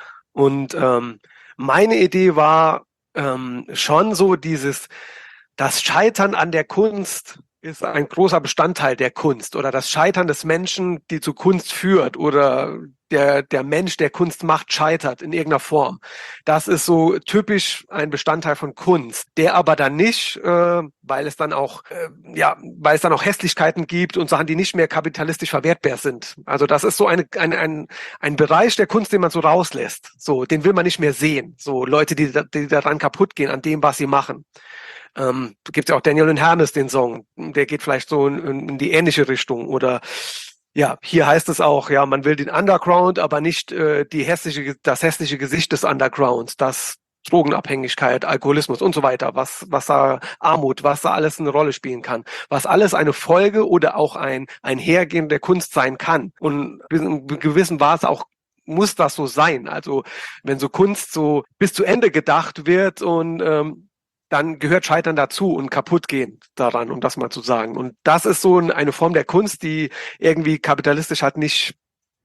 Und ähm, meine Idee war ähm, schon so dieses, das Scheitern an der Kunst ist ein großer Bestandteil der Kunst oder das Scheitern des Menschen, die zu Kunst führt oder der, der Mensch, der Kunst macht, scheitert in irgendeiner Form. Das ist so typisch ein Bestandteil von Kunst, der aber dann nicht, äh, weil es dann auch, äh, ja, weil es dann auch Hässlichkeiten gibt und Sachen, die nicht mehr kapitalistisch verwertbar sind. Also das ist so eine, ein, ein, ein Bereich der Kunst, den man so rauslässt. So, den will man nicht mehr sehen. So Leute, die, die daran kaputt gehen, an dem, was sie machen. Ähm, da gibt's ja auch Daniel und Hermes, den Song, der geht vielleicht so in, in die ähnliche Richtung. Oder ja, hier heißt es auch, ja, man will den Underground, aber nicht äh, die hässliche, das hässliche Gesicht des Undergrounds, das Drogenabhängigkeit, Alkoholismus und so weiter, was, was da Armut, was da alles eine Rolle spielen kann, was alles eine Folge oder auch ein, ein Hergehen der Kunst sein kann. Und in gewissem Maße auch muss das so sein. Also wenn so Kunst so bis zu Ende gedacht wird und ähm, dann gehört Scheitern dazu und kaputtgehen daran, um das mal zu sagen. Und das ist so eine Form der Kunst, die irgendwie kapitalistisch halt nicht,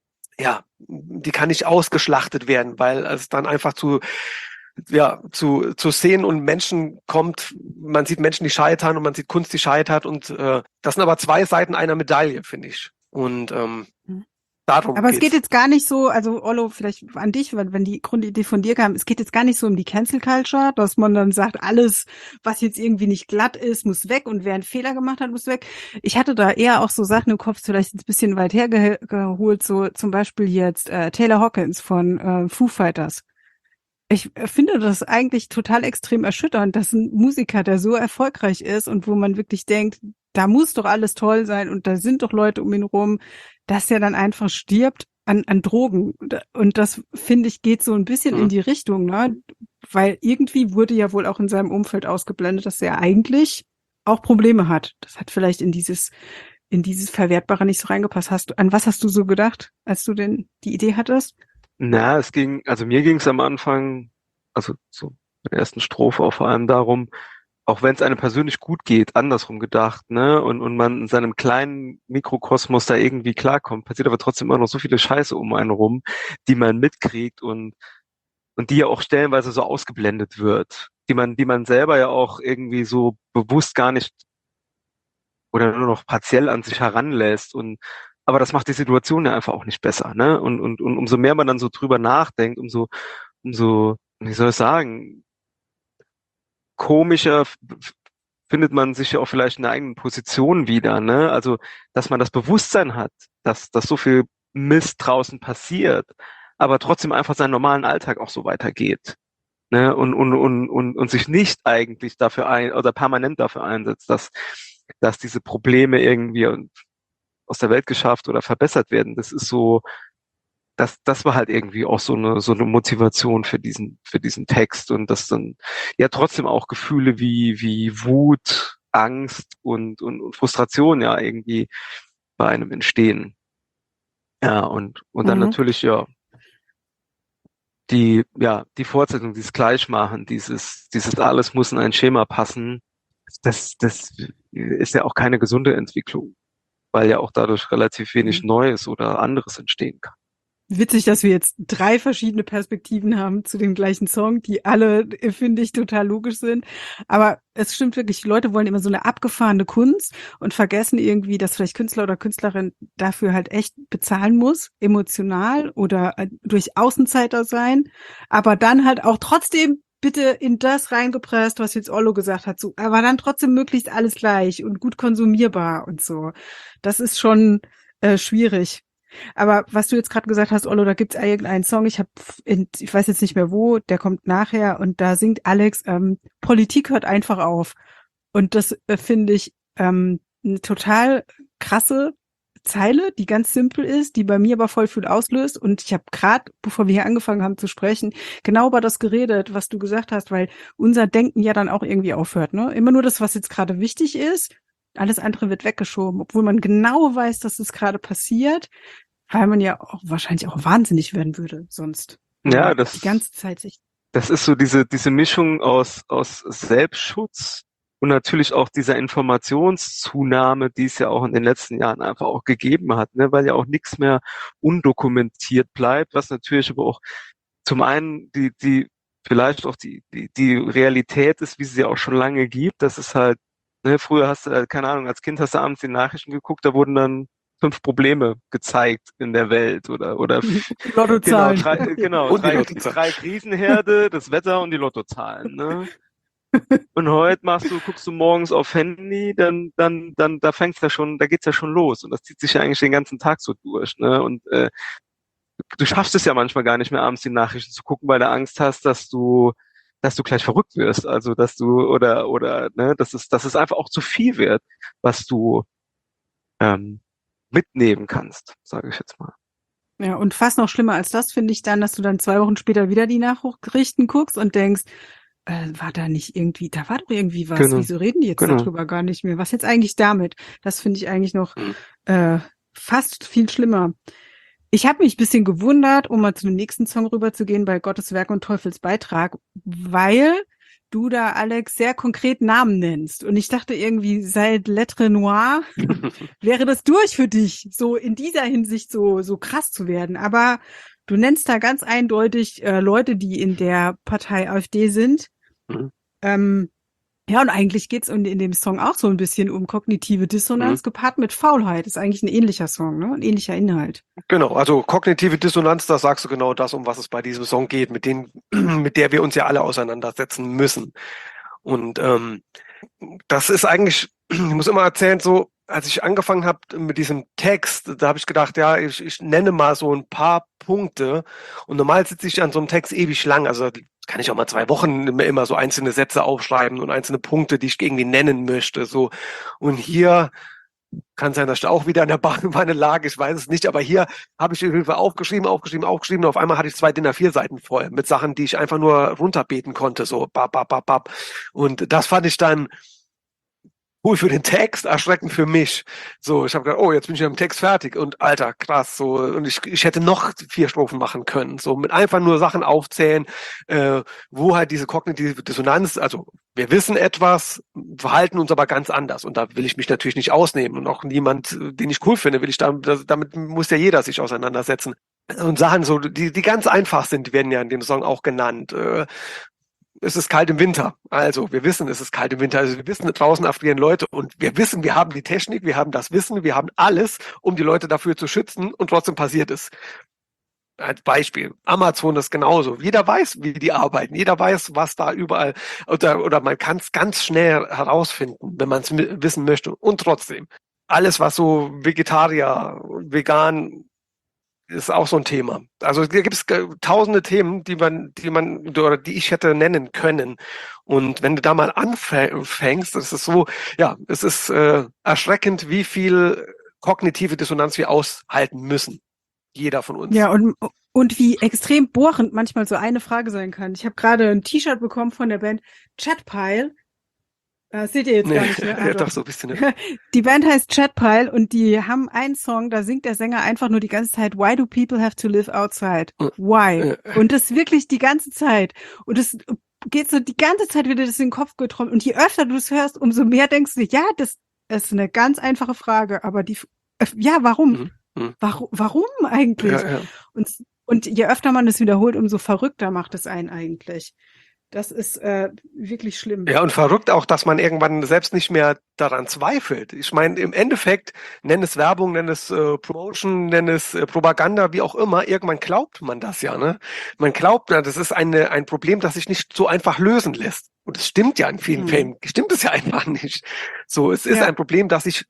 ja, die kann nicht ausgeschlachtet werden, weil es dann einfach zu, ja, zu, zu Szenen und Menschen kommt, man sieht Menschen, die scheitern und man sieht Kunst, die scheitert und äh, das sind aber zwei Seiten einer Medaille, finde ich. Und ähm, darum Aber es geht's. geht jetzt gar nicht so, also Ollo, vielleicht an dich, wenn, wenn die Grundidee von dir kam, es geht jetzt gar nicht so um die Cancel Culture, dass man dann sagt, alles, was jetzt irgendwie nicht glatt ist, muss weg und wer einen Fehler gemacht hat, muss weg. Ich hatte da eher auch so Sachen im Kopf, vielleicht ein bisschen weit hergeholt, so zum Beispiel jetzt äh, Taylor Hawkins von äh, Foo Fighters. Ich finde das eigentlich total extrem erschütternd, dass ein Musiker, der so erfolgreich ist und wo man wirklich denkt, da muss doch alles toll sein und da sind doch Leute um ihn rum, dass er dann einfach stirbt an, an Drogen. Und das, finde ich, geht so ein bisschen Mhm. in die Richtung, ne? Weil irgendwie wurde ja wohl auch in seinem Umfeld ausgeblendet, dass er eigentlich auch Probleme hat. Das hat vielleicht in dieses, in dieses Verwertbare nicht so reingepasst. Hast du, an was hast du so gedacht, als du denn die Idee hattest? Na, es ging, also mir ging es am Anfang, also so in der ersten Strophe auch vor allem darum, auch wenn es einem persönlich gut geht, andersrum gedacht, ne, und, und man in seinem kleinen Mikrokosmos da irgendwie klarkommt, passiert aber trotzdem immer noch so viele Scheiße um einen rum, die man mitkriegt und, und die ja auch stellenweise so ausgeblendet wird, die man, die man selber ja auch irgendwie so bewusst gar nicht oder nur noch partiell an sich heranlässt und aber das macht die Situation ja einfach auch nicht besser, ne? Und, und, und umso mehr man dann so drüber nachdenkt, umso, umso, wie soll ich sagen, komischer f- f- findet man sich ja auch vielleicht in der eigenen Position wieder, ne? Also, dass man das Bewusstsein hat, dass, dass so viel Mist draußen passiert, aber trotzdem einfach seinen normalen Alltag auch so weitergeht, ne? Und, und, und, und, und sich nicht eigentlich dafür ein, oder permanent dafür einsetzt, dass, dass diese Probleme irgendwie aus der Welt geschafft oder verbessert werden. Das ist so, das, das war halt irgendwie auch so eine, so eine Motivation für diesen, für diesen Text und das dann ja trotzdem auch Gefühle wie, wie Wut, Angst und, und, und Frustration ja irgendwie bei einem entstehen. Ja, und, und dann Mhm. natürlich, ja, die, ja, die Fortsetzung, dieses Gleichmachen, dieses, dieses alles muss in ein Schema passen, das, das ist ja auch keine gesunde Entwicklung, weil ja auch dadurch relativ wenig Mhm. Neues oder anderes entstehen kann. witzig, dass wir jetzt drei verschiedene Perspektiven haben zu dem gleichen Song, die alle, finde ich, total logisch sind. Aber es stimmt wirklich, die Leute wollen immer so eine abgefahrene Kunst und vergessen irgendwie, dass vielleicht Künstler oder Künstlerin dafür halt echt bezahlen muss, emotional oder durch Außenseiter sein, aber dann halt auch trotzdem bitte in das reingepresst, was jetzt Ollo gesagt hat, so, aber dann trotzdem möglichst alles gleich und gut konsumierbar und so. Das ist schon äh, schwierig. Aber was du jetzt gerade gesagt hast, Ollo, da gibt's irgendeinen Song, ich habe, ich weiß jetzt nicht mehr wo, der kommt nachher und da singt Alex, ähm, Politik hört einfach auf. Und das äh, finde ich ähm, eine total krasse Zeile, die ganz simpel ist, die bei mir aber voll viel auslöst. Und ich habe gerade, bevor wir hier angefangen haben zu sprechen, genau über das geredet, was du gesagt hast, weil unser Denken ja dann auch irgendwie aufhört. Ne? Immer nur das, was jetzt gerade wichtig ist. Alles andere wird weggeschoben, obwohl man genau weiß, dass es gerade passiert, weil man ja auch wahrscheinlich auch wahnsinnig werden würde sonst. Ja, das, die ganze Zeit sich. Das ist so diese, diese Mischung aus, aus Selbstschutz und natürlich auch dieser Informationszunahme, die es ja auch in den letzten Jahren einfach auch gegeben hat, ne, weil ja auch nichts mehr undokumentiert bleibt, was natürlich aber auch zum einen die, die, vielleicht auch die, die, die Realität ist, wie sie ja auch schon lange gibt, dass es halt, ne, früher hast du, keine Ahnung, als Kind hast du abends die Nachrichten geguckt, da wurden dann fünf Probleme gezeigt in der Welt oder oder Lottozahlen. Genau, drei, genau, Und die drei, Lottozahlen. drei Krisenherde, das Wetter und die Lottozahlen, ne? Und heute machst du, guckst du morgens auf Handy, dann, dann, dann, da fängt's ja schon, da geht's ja schon los und das zieht sich ja eigentlich den ganzen Tag so durch, ne? Und äh, du schaffst es ja manchmal gar nicht mehr abends die Nachrichten zu gucken, weil du Angst hast, dass du dass du gleich verrückt wirst, also dass du oder oder ne, dass es dass es einfach auch zu viel wird, was du ähm, mitnehmen kannst, sage ich jetzt mal. Ja, und fast noch schlimmer als das finde ich dann, dass du dann zwei Wochen später wieder die Nachrichten guckst und denkst, äh, war da nicht irgendwie, da war doch irgendwie was, Genau. Wieso reden die jetzt Genau. darüber gar nicht mehr? Was jetzt eigentlich damit? Das finde ich eigentlich noch äh, fast viel schlimmer. Ich habe mich ein bisschen gewundert, um mal zu dem nächsten Song rüberzugehen, bei Gottes Werk und Teufels Beitrag, weil du da, Alex, sehr konkret Namen nennst. Und ich dachte irgendwie, seit Lettre Noire wäre das durch für dich, so in dieser Hinsicht so so krass zu werden. Aber du nennst da ganz eindeutig äh, Leute, die in der Partei AfD sind. Mhm. Ähm, ja, und eigentlich geht's in, in dem Song auch so ein bisschen um kognitive Dissonanz Mhm. gepaart mit Faulheit. Ist eigentlich ein ähnlicher Song, ne? Ein ähnlicher Inhalt. Genau, also kognitive Dissonanz, da sagst du genau das, um was es bei diesem Song geht, mit denen, mit der wir uns ja alle auseinandersetzen müssen. Und ähm, das ist eigentlich, ich muss immer erzählen, so als ich angefangen habe mit diesem Text, da habe ich gedacht, ja, ich, ich nenne mal so ein paar Punkte. Und normal sitze ich an so einem Text ewig lang, also kann ich auch mal zwei Wochen immer, immer so einzelne Sätze aufschreiben und einzelne Punkte, die ich irgendwie nennen möchte. So. Und hier kann sein, dass ich auch wieder in der Badewanne lag, ich weiß es nicht, aber hier habe ich irgendwie aufgeschrieben, aufgeschrieben, aufgeschrieben und auf einmal hatte ich zwei D I N A vier Seiten voll mit Sachen, die ich einfach nur runterbeten konnte, so bap, bap, bap, bap. Und das fand ich dann cool für den Text, erschreckend für mich. So, ich habe gedacht, oh, jetzt bin ich mit dem Text fertig und alter, krass, so, und ich, ich hätte noch vier Strophen machen können, so mit einfach nur Sachen aufzählen, äh, wo halt diese kognitive Dissonanz, also wir wissen etwas, verhalten uns aber ganz anders und da will ich mich natürlich nicht ausnehmen und auch niemand, den ich cool finde, will ich da, damit muss ja jeder sich auseinandersetzen. Und Sachen so, die, die ganz einfach sind, die werden ja in dem Song auch genannt. Äh, Es ist kalt im Winter. Also, wir wissen, es ist kalt im Winter. Also, wir wissen, draußen erfrieren Leute und wir wissen, wir haben die Technik, wir haben das Wissen, wir haben alles, um die Leute dafür zu schützen und trotzdem passiert es. Als Beispiel. Amazon ist genauso. Jeder weiß, wie die arbeiten. Jeder weiß, was da überall, oder, oder man kann es ganz schnell herausfinden, wenn man es wissen möchte. Und trotzdem. Alles, was so Vegetarier, vegan, ist auch so ein Thema. Also da gibt es tausende Themen, die man, die man oder die ich hätte nennen können. Und wenn du da mal anfängst, das ist so, ja, es ist äh, erschreckend, wie viel kognitive Dissonanz wir aushalten müssen. Jeder von uns. Ja, und und wie extrem bohrend manchmal so eine Frage sein kann. Ich habe gerade ein T-Shirt bekommen von der Band Chatpile. Das seht ihr jetzt nee, gar nicht, ne? Ja, Also, doch, so ein bisschen. Ne? die Band heißt Chatpile und die haben einen Song, da singt der Sänger einfach nur die ganze Zeit, Why do people have to live outside? Why? Und das wirklich die ganze Zeit. Und es geht so die ganze Zeit wieder das in den Kopf getrommelt. Und je öfter du es hörst, umso mehr denkst du, ja, das ist eine ganz einfache Frage, aber die, ja, warum? Mhm. Hm. Warum, warum eigentlich? Ja, ja. Und, und je öfter man es wiederholt, umso verrückter macht es einen eigentlich. Das ist äh, wirklich schlimm. Ja, und verrückt auch, dass man irgendwann selbst nicht mehr daran zweifelt. Ich meine, im Endeffekt, nenn es Werbung, nenn es äh, Promotion, nenn es äh, Propaganda, wie auch immer, irgendwann glaubt man das ja, ne? Man glaubt, ja, das ist eine, ein Problem, das sich nicht so einfach lösen lässt. Und das stimmt ja in vielen Hm. Fällen, stimmt es ja einfach nicht. So, es ist Ja. ein Problem, das sich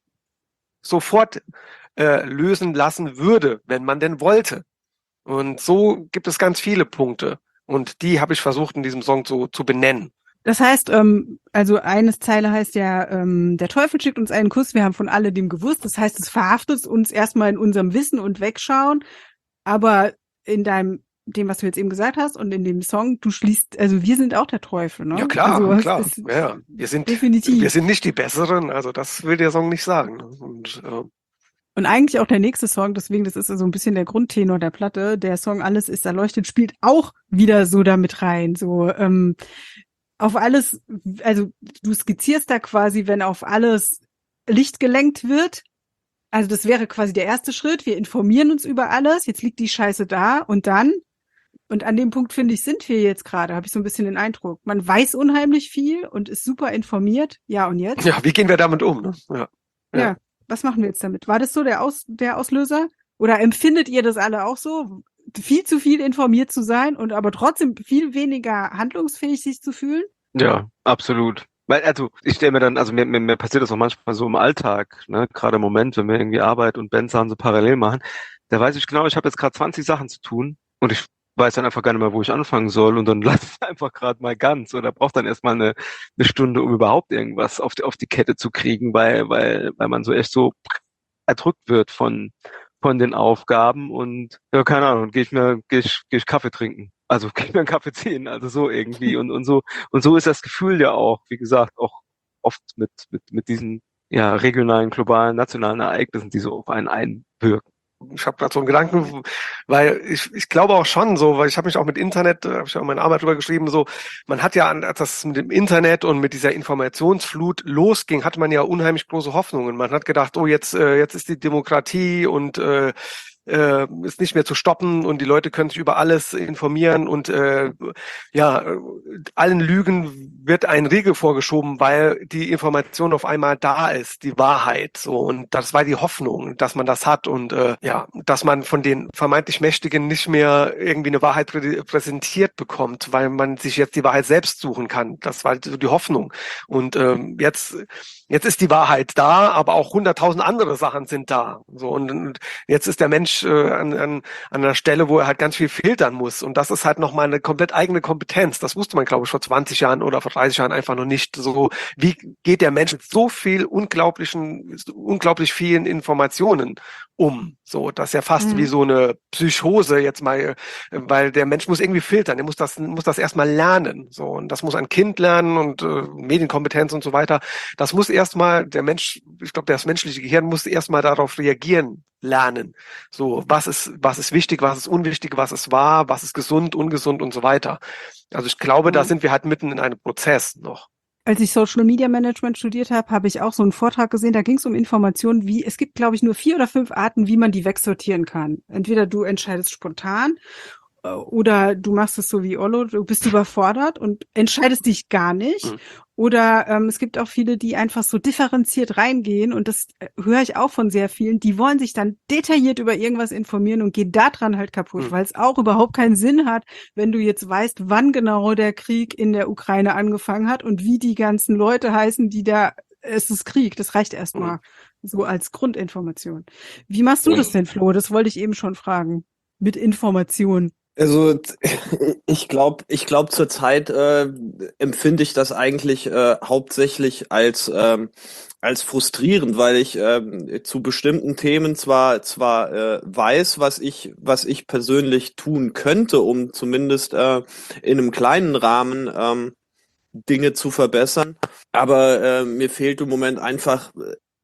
sofort äh, lösen lassen würde, wenn man denn wollte. Und so gibt es ganz viele Punkte. Und die habe ich versucht in diesem Song so zu benennen. Das heißt, ähm, also eine Zeile heißt ja, ähm, der Teufel schickt uns einen Kuss, wir haben von alledem gewusst. Das heißt, es verhaftet uns erstmal in unserem Wissen und Wegschauen. Aber in deinem, dem, was du jetzt eben gesagt hast und in dem Song, du schließt, also wir sind auch der Teufel, ne? Ja, klar, also, es klar. ist Ja, ja. Wir sind, definitiv. wir sind nicht die Besseren, also das will der Song nicht sagen. Ne? Und, äh, Und eigentlich auch der nächste Song, deswegen, das ist so ein bisschen der Grundtenor der Platte. Der Song Alles ist erleuchtet spielt auch wieder so damit rein. So ähm, auf alles, also du skizzierst da quasi, wenn auf alles Licht gelenkt wird. Also das wäre quasi der erste Schritt. Wir informieren uns über alles. Jetzt liegt die Scheiße da und dann, und an dem Punkt, finde ich, sind wir jetzt gerade, habe ich so ein bisschen den Eindruck. Man weiß unheimlich viel und ist super informiert. Ja, und jetzt? ja, wie gehen wir damit um? Ne? Ja. Ja. Ja. Was machen wir jetzt damit? War das so der, Aus, der Auslöser? Oder empfindet ihr das alle auch so? Viel zu viel informiert zu sein und aber trotzdem viel weniger handlungsfähig sich zu fühlen? Ja, absolut. Weil, also ich stelle mir dann, also mir, mir, mir passiert das auch manchmal so im Alltag, ne? Gerade im Moment, wenn wir irgendwie Arbeit und Bandsachen so parallel machen, da weiß ich genau, ich habe jetzt gerade zwanzig Sachen zu tun und ich weiß dann einfach gar nicht mehr, wo ich anfangen soll und dann lasse ich einfach gerade mal ganz oder brauche dann erstmal eine, eine Stunde, um überhaupt irgendwas auf die, auf die Kette zu kriegen, weil, weil, weil man so echt so erdrückt wird von, von den Aufgaben und ja, keine Ahnung, gehe ich mir, gehe ich, gehe ich Kaffee trinken. Also gehe ich mir einen Kaffee ziehen, also so irgendwie und, und so, und so ist das Gefühl ja auch, wie gesagt, auch oft mit, mit, mit diesen, ja, regionalen, globalen, nationalen Ereignissen, die so auf einen einwirken. Ich habe gerade so einen Gedanken, weil ich, ich glaube auch schon so, weil ich habe mich auch mit Internet, da habe ich auch meine Arbeit drüber geschrieben, so, man hat ja, als das mit dem Internet und mit dieser Informationsflut losging, hatte man ja unheimlich große Hoffnungen. Man hat gedacht, oh, jetzt, äh, jetzt ist die Demokratie und äh, äh, ist nicht mehr zu stoppen und die Leute können sich über alles informieren und äh, ja, allen Lügen wird ein Riegel vorgeschoben, weil die Information auf einmal da ist, die Wahrheit. So, und das war die Hoffnung, dass man das hat und äh, ja, dass man von den vermeintlich Mächtigen nicht mehr irgendwie eine Wahrheit prä präsentiert bekommt, weil man sich jetzt die Wahrheit selbst suchen kann. Das war so die Hoffnung. Und ähm, jetzt Jetzt ist die Wahrheit da, aber auch hunderttausend andere Sachen sind da. So, und, und jetzt ist der Mensch äh, an, an, an einer Stelle, wo er halt ganz viel filtern muss. Und das ist halt nochmal eine komplett eigene Kompetenz. Das wusste man, glaube ich, vor zwanzig Jahren oder vor dreißig Jahren einfach noch nicht. So, wie geht der Mensch mit so viel unglaublichen, unglaublich vielen Informationen um? So, das ist ja fast Mhm. wie so eine Psychose jetzt mal, weil der Mensch muss irgendwie filtern. Der muss das, muss das erstmal lernen. So, und das muss ein Kind lernen und äh, Medienkompetenz und so weiter. Das muss erstmal, der Mensch, ich glaube, das menschliche Gehirn muss erstmal darauf reagieren lernen. So, was ist, was ist wichtig, was ist unwichtig, was ist wahr, was ist gesund, ungesund und so weiter. Also ich glaube, da Mhm. sind wir halt mitten in einem Prozess noch. Als ich Social Media Management studiert habe, habe ich auch so einen Vortrag gesehen, da ging es um Informationen, wie, es gibt, glaube ich, nur vier oder fünf Arten, wie man die wegsortieren kann. Entweder du entscheidest spontan äh, oder du machst es so wie Ollo, du bist überfordert und entscheidest dich gar nicht. Mhm. Oder ähm, es gibt auch viele, die einfach so differenziert reingehen und das äh, höre ich auch von sehr vielen, die wollen sich dann detailliert über irgendwas informieren und gehen daran halt kaputt, Mhm. weil es auch überhaupt keinen Sinn hat, wenn du jetzt weißt, wann genau der Krieg in der Ukraine angefangen hat und wie die ganzen Leute heißen, die da, es ist Krieg, das reicht erstmal so als Grundinformation. Wie machst du das Und- denn, Flo? Das wollte ich eben schon fragen. Mit Information. Also t- ich glaube, ich glaube zurzeit äh, empfinde ich das eigentlich äh, hauptsächlich als ähm, als frustrierend, weil ich ähm, zu bestimmten Themen zwar zwar äh, weiß, was ich was ich persönlich tun könnte, um zumindest äh, in einem kleinen Rahmen ähm, Dinge zu verbessern, aber äh, mir fehlt im Moment einfach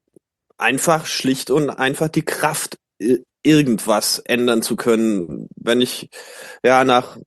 einfach schlicht und einfach die Kraft, i- irgendwas ändern zu können. Wenn ich ja nach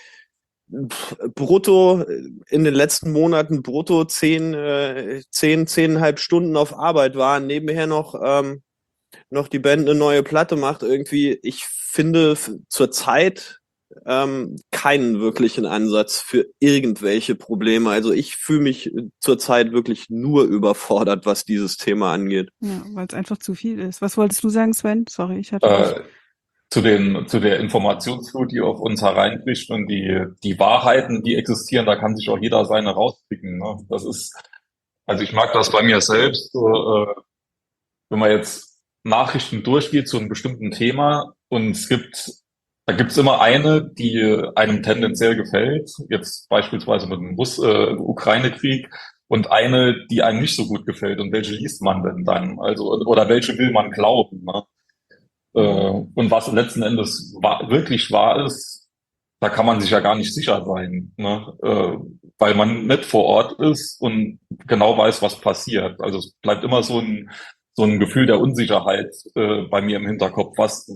pf, brutto äh, in den letzten Monaten brutto zehn, äh, zehn, zehneinhalb Stunden auf Arbeit war, nebenher noch ähm, noch die Band eine neue Platte macht, irgendwie, ich finde f- zurzeit ähm, keinen wirklichen Ansatz für irgendwelche Probleme. Also ich fühle mich zurzeit wirklich nur überfordert, was dieses Thema angeht. Ja, weil es einfach zu viel ist. Was wolltest du sagen, Sven? Sorry, ich hatte dich. Äh, zu den, zu der Informationsflut, die auf uns hereinbricht und die, die Wahrheiten, die existieren, da kann sich auch jeder seine rauspicken, ne? Das ist, also ich mag das bei mir selbst, so, äh, wenn man jetzt Nachrichten durchgeht zu einem bestimmten Thema und es gibt, da gibt's immer eine, die einem tendenziell gefällt, jetzt beispielsweise mit dem Russ, äh, Ukraine-Krieg, und eine, die einem nicht so gut gefällt. Und welche liest man denn dann? Also, oder welche will man glauben, ne? Äh, und was letzten Endes wahr, wirklich wahr ist, da kann man sich ja gar nicht sicher sein, ne? Äh, weil man nicht vor Ort ist und genau weiß, was passiert. Also es bleibt immer so ein, so ein Gefühl der Unsicherheit äh, bei mir im Hinterkopf. Was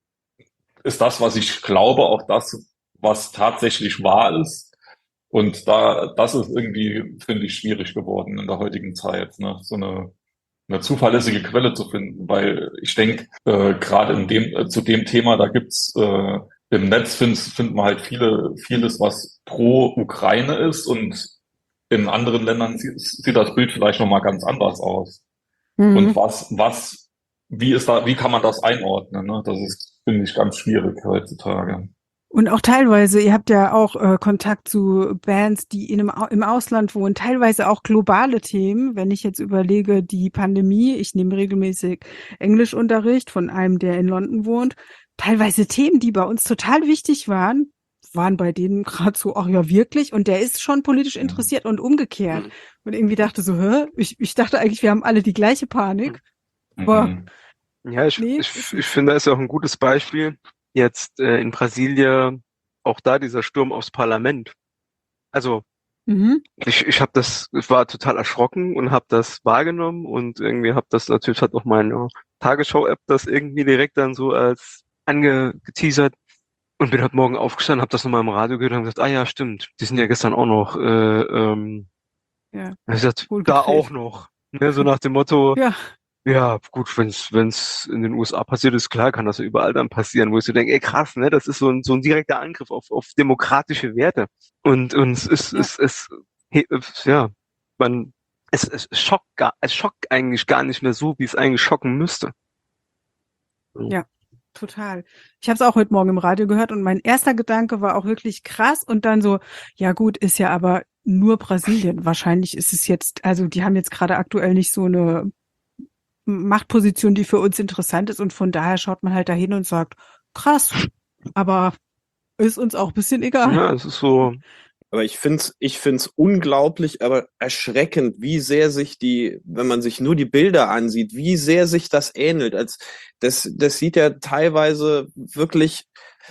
ist das, was ich glaube, auch das, was tatsächlich wahr ist? Und da, das ist irgendwie, finde ich, schwierig geworden in der heutigen Zeit, ne? So eine eine zuverlässige Quelle zu finden, weil ich denke, äh, gerade in dem äh, zu dem Thema, da gibt's äh, im Netz find, findet man halt viele vieles, was pro Ukraine ist, und in anderen Ländern sieht, sieht das Bild vielleicht noch mal ganz anders aus. Mhm. Und was was wie ist da wie kann man das einordnen? Ne? Das ist, finde ich, ganz schwierig heutzutage. Und auch teilweise, ihr habt ja auch äh, Kontakt zu Bands, die in einem, Au- im Ausland wohnen, teilweise auch globale Themen. Wenn ich jetzt überlege, die Pandemie, ich nehme regelmäßig Englischunterricht von einem, der in London wohnt, teilweise Themen, die bei uns total wichtig waren, waren bei denen gerade so, ach ja, wirklich? Und der ist schon politisch interessiert und umgekehrt. Mhm. Und irgendwie dachte so, hä? Ich, ich dachte eigentlich, wir haben alle die gleiche Panik. Aber Mhm. Ja, ich, nee, ich, ist ich nicht. finde, da ist ja auch ein gutes Beispiel. Jetzt äh, in Brasilien, auch da dieser Sturm aufs Parlament. Also Mhm. ich, ich habe das, ich war total erschrocken und habe das wahrgenommen und irgendwie habe das natürlich, hat auch meine Tagesschau-App das irgendwie direkt dann so als angeteasert und bin heute Morgen aufgestanden, habe das nochmal im Radio gehört und hab gesagt, ah ja, stimmt, die sind ja gestern auch noch, äh, ähm, Ja, hab ich gesagt, wohl da gedreht. auch noch. Ne, so nach dem Motto, Ja, ja, gut, wenn's wenn's in den U S A passiert ist, klar, kann das ja überall dann passieren, wo ich so denke, ey krass, ne, das ist so ein so ein direkter Angriff auf auf demokratische Werte. Und und es ist ja. es es he- ja, man es es schockt gar es schockt eigentlich gar nicht mehr so, wie es eigentlich schocken müsste. Ja, total. Ich habe es auch heute Morgen im Radio gehört und mein erster Gedanke war auch wirklich krass und dann so, ja gut, ist ja aber nur Brasilien. Wahrscheinlich ist es jetzt, also die haben jetzt gerade aktuell nicht so eine Machtposition, die für uns interessant ist und von daher schaut man halt dahin und sagt, krass, aber ist uns auch ein bisschen egal. Ja, es ist so, Aber ich find's, ich find's unglaublich, aber erschreckend, wie sehr sich die, wenn man sich nur die Bilder ansieht, wie sehr sich das ähnelt. Als das, das sieht ja teilweise wirklich,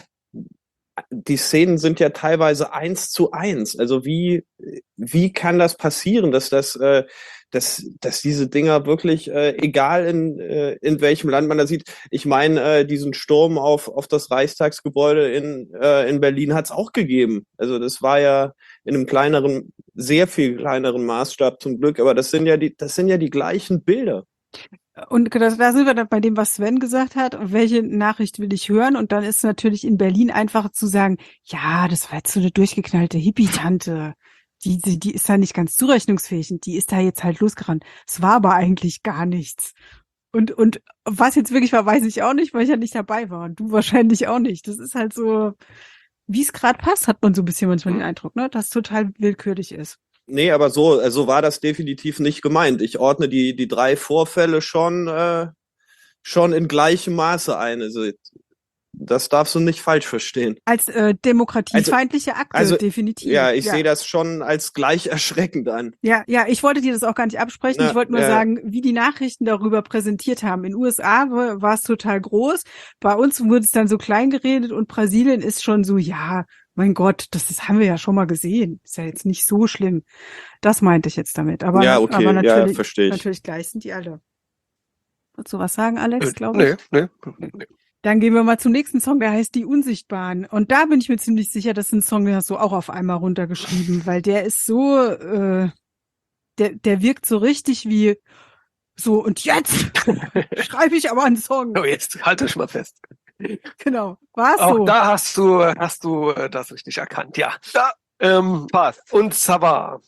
die Szenen sind ja teilweise eins zu eins. Also wie, wie kann das passieren, dass das, äh, dass, dass diese Dinger wirklich, äh, egal in, äh, in welchem Land man das sieht, ich meine, äh, diesen Sturm auf, auf das Reichstagsgebäude in, äh, in Berlin hat's auch gegeben. Also das war ja in einem kleineren, sehr viel kleineren Maßstab zum Glück, aber das sind ja die, das sind ja die gleichen Bilder. Und das, da sind wir dann bei dem, was Sven gesagt hat, welche Nachricht will ich hören? Und dann ist natürlich in Berlin einfach zu sagen, ja, das war jetzt so eine durchgeknallte Hippie-Tante. Die, die, die ist da nicht ganz zurechnungsfähig und die ist da jetzt halt losgerannt. Es war aber eigentlich gar nichts. Und, und was jetzt wirklich war, weiß ich auch nicht, weil ich ja nicht dabei war. Und du wahrscheinlich auch nicht. Das ist halt so, wie es gerade passt, hat man so ein bisschen manchmal den Eindruck, ne, dass es total willkürlich ist. Nee, aber so, also war das definitiv nicht gemeint. Ich ordne die, die drei Vorfälle schon, äh, schon in gleichem Maße ein. Also, das darfst du nicht falsch verstehen. Als äh, demokratiefeindliche Akte, Also, definitiv. ja, ich sehe das schon als gleich erschreckend an. Ja, ja, ich wollte dir das auch gar nicht absprechen. Na, ich wollte nur ja. sagen, wie die Nachrichten darüber präsentiert haben. In den U S A war war es total groß. Bei uns wurde es dann so klein geredet und Brasilien ist schon so, ja, mein Gott, das ist, haben wir ja schon mal gesehen. Ist ja jetzt nicht so schlimm. Das meinte ich jetzt damit. Aber, Ja, okay, aber ja, natürlich, verstehe ich. natürlich gleich sind die alle. Wolltest du was sagen, Alex, Äh, glaube nee, ich? nee, nee. Dann gehen wir mal zum nächsten Song, der heißt Die Unsichtbaren. Und da bin ich mir ziemlich sicher, das ist ein Song, den hast du auch auf einmal runtergeschrieben, weil der ist so, äh, der, der wirkt so richtig wie, So, und jetzt schreibe ich aber einen Song. Oh, jetzt halt euch mal fest. Genau, war's Auch so. da hast du, hast du äh, das richtig erkannt, ja. Da, ähm, Passt. und zwar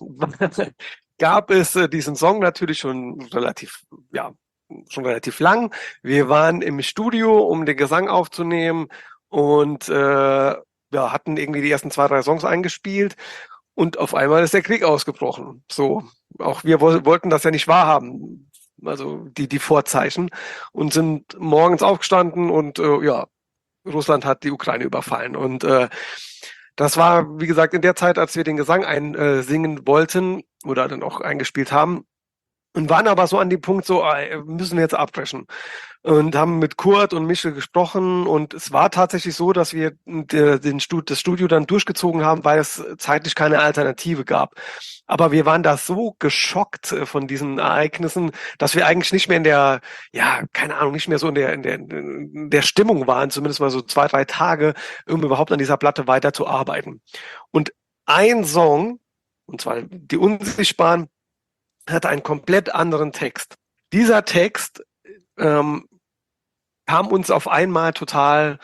gab es äh, diesen Song natürlich schon relativ, ja, schon relativ lang. Wir waren im Studio, um den Gesang aufzunehmen und äh, ja, hatten irgendwie die ersten zwei, drei Songs eingespielt und auf einmal ist der Krieg ausgebrochen. So, auch wir wo- wollten das ja nicht wahrhaben, also die, die Vorzeichen, und sind morgens aufgestanden und äh, ja, Russland hat die Ukraine überfallen. Und äh, das war, wie gesagt, in der Zeit, als wir den Gesang einsingen wollten oder dann auch eingespielt haben. Und waren aber so an dem Punkt so, äh, müssen wir jetzt abbrechen. Und haben mit Kurt und Michel gesprochen. Und es war tatsächlich so, dass wir de- den Stud das Studio dann durchgezogen haben, weil es zeitlich keine Alternative gab. Aber wir waren da so geschockt äh, von diesen Ereignissen, dass wir eigentlich nicht mehr in der, ja, keine Ahnung, nicht mehr so in der, in der, in der Stimmung waren, zumindest mal so zwei, drei Tage, um überhaupt an dieser Platte weiterzuarbeiten. Und ein Song, und zwar die Unsichtbaren, hat einen komplett anderen Text. Dieser Text ähm, kam uns auf einmal total,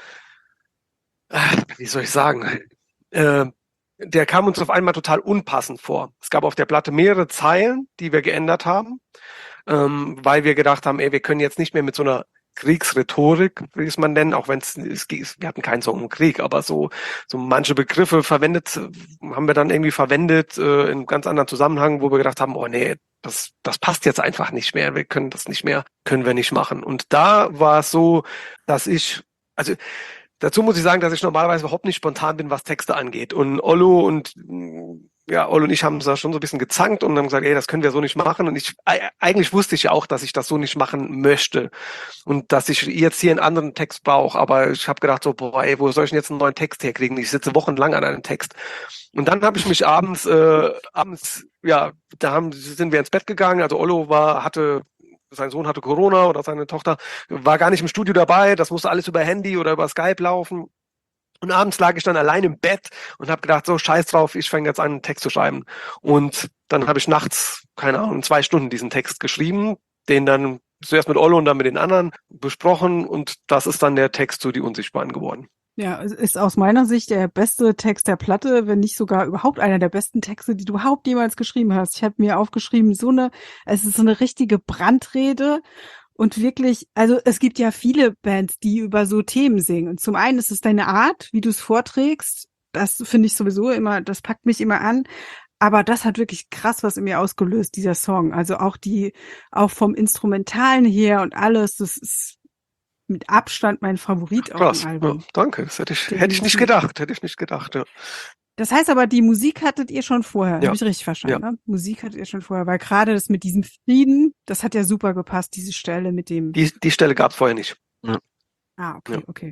äh, wie soll ich sagen, äh, der kam uns auf einmal total unpassend vor. Es gab auf der Platte mehrere Zeilen, die wir geändert haben, ähm, weil wir gedacht haben, ey, wir können jetzt nicht mehr mit so einer Kriegsrhetorik, wie es man nennen, auch wenn es, es wir hatten keinen Song im Krieg, aber so so manche Begriffe verwendet, haben wir dann irgendwie verwendet äh, in einem ganz anderen Zusammenhang, wo wir gedacht haben, oh nee, das das passt jetzt einfach nicht mehr, wir können das nicht mehr, können wir nicht machen. Und da war es so, dass ich, also dazu muss ich sagen, dass ich normalerweise überhaupt nicht spontan bin, was Texte angeht. Und Ollo und ja, Ollo und ich haben da schon so ein bisschen gezankt und haben gesagt, ey, das können wir so nicht machen. Und ich eigentlich wusste ich ja auch, dass ich das so nicht machen möchte und dass ich jetzt hier einen anderen Text brauche. Aber ich habe gedacht so, boah, ey, wo soll ich denn jetzt einen neuen Text herkriegen? Ich sitze wochenlang an einem Text. Und dann habe ich mich abends, äh, abends, ja, da haben, sind wir ins Bett gegangen. Also Ollo war, hatte sein Sohn hatte Corona oder seine Tochter war gar nicht im Studio dabei. Das musste alles über Handy oder über Skype laufen. Und abends lag ich dann allein im Bett und habe gedacht, so scheiß drauf, ich fange jetzt an, einen Text zu schreiben. Und dann habe ich nachts, keine Ahnung, zwei Stunden diesen Text geschrieben, den dann zuerst mit Ollo und dann mit den anderen besprochen. Und das ist dann der Text zu Die Unsichtbaren geworden. Ja, es ist aus meiner Sicht der beste Text der Platte, wenn nicht sogar überhaupt einer der besten Texte, die du überhaupt jemals geschrieben hast. Ich habe mir aufgeschrieben, so eine, es ist so eine richtige Brandrede und wirklich, also es gibt ja viele Bands, die über so Themen singen. Und zum einen ist es deine Art, wie du es vorträgst. Das finde ich sowieso immer, das packt mich immer an. Aber das hat wirklich krass was in mir ausgelöst, dieser Song. Also auch die, auch vom Instrumentalen her und alles, das ist mit Abstand mein Favorit auf Krass, dem Album. ja, danke. Das hätte ich, hätte ich nicht gedacht, hätte ich nicht gedacht, ja. Das heißt aber, die Musik hattet ihr schon vorher, Ja. habe ich richtig verstanden, Ja. ne? Musik hattet ihr schon vorher, weil gerade das mit diesem Frieden, das hat ja super gepasst, diese Stelle mit dem... Die, die Stelle gab es vorher nicht. Ah, okay, Ja. okay.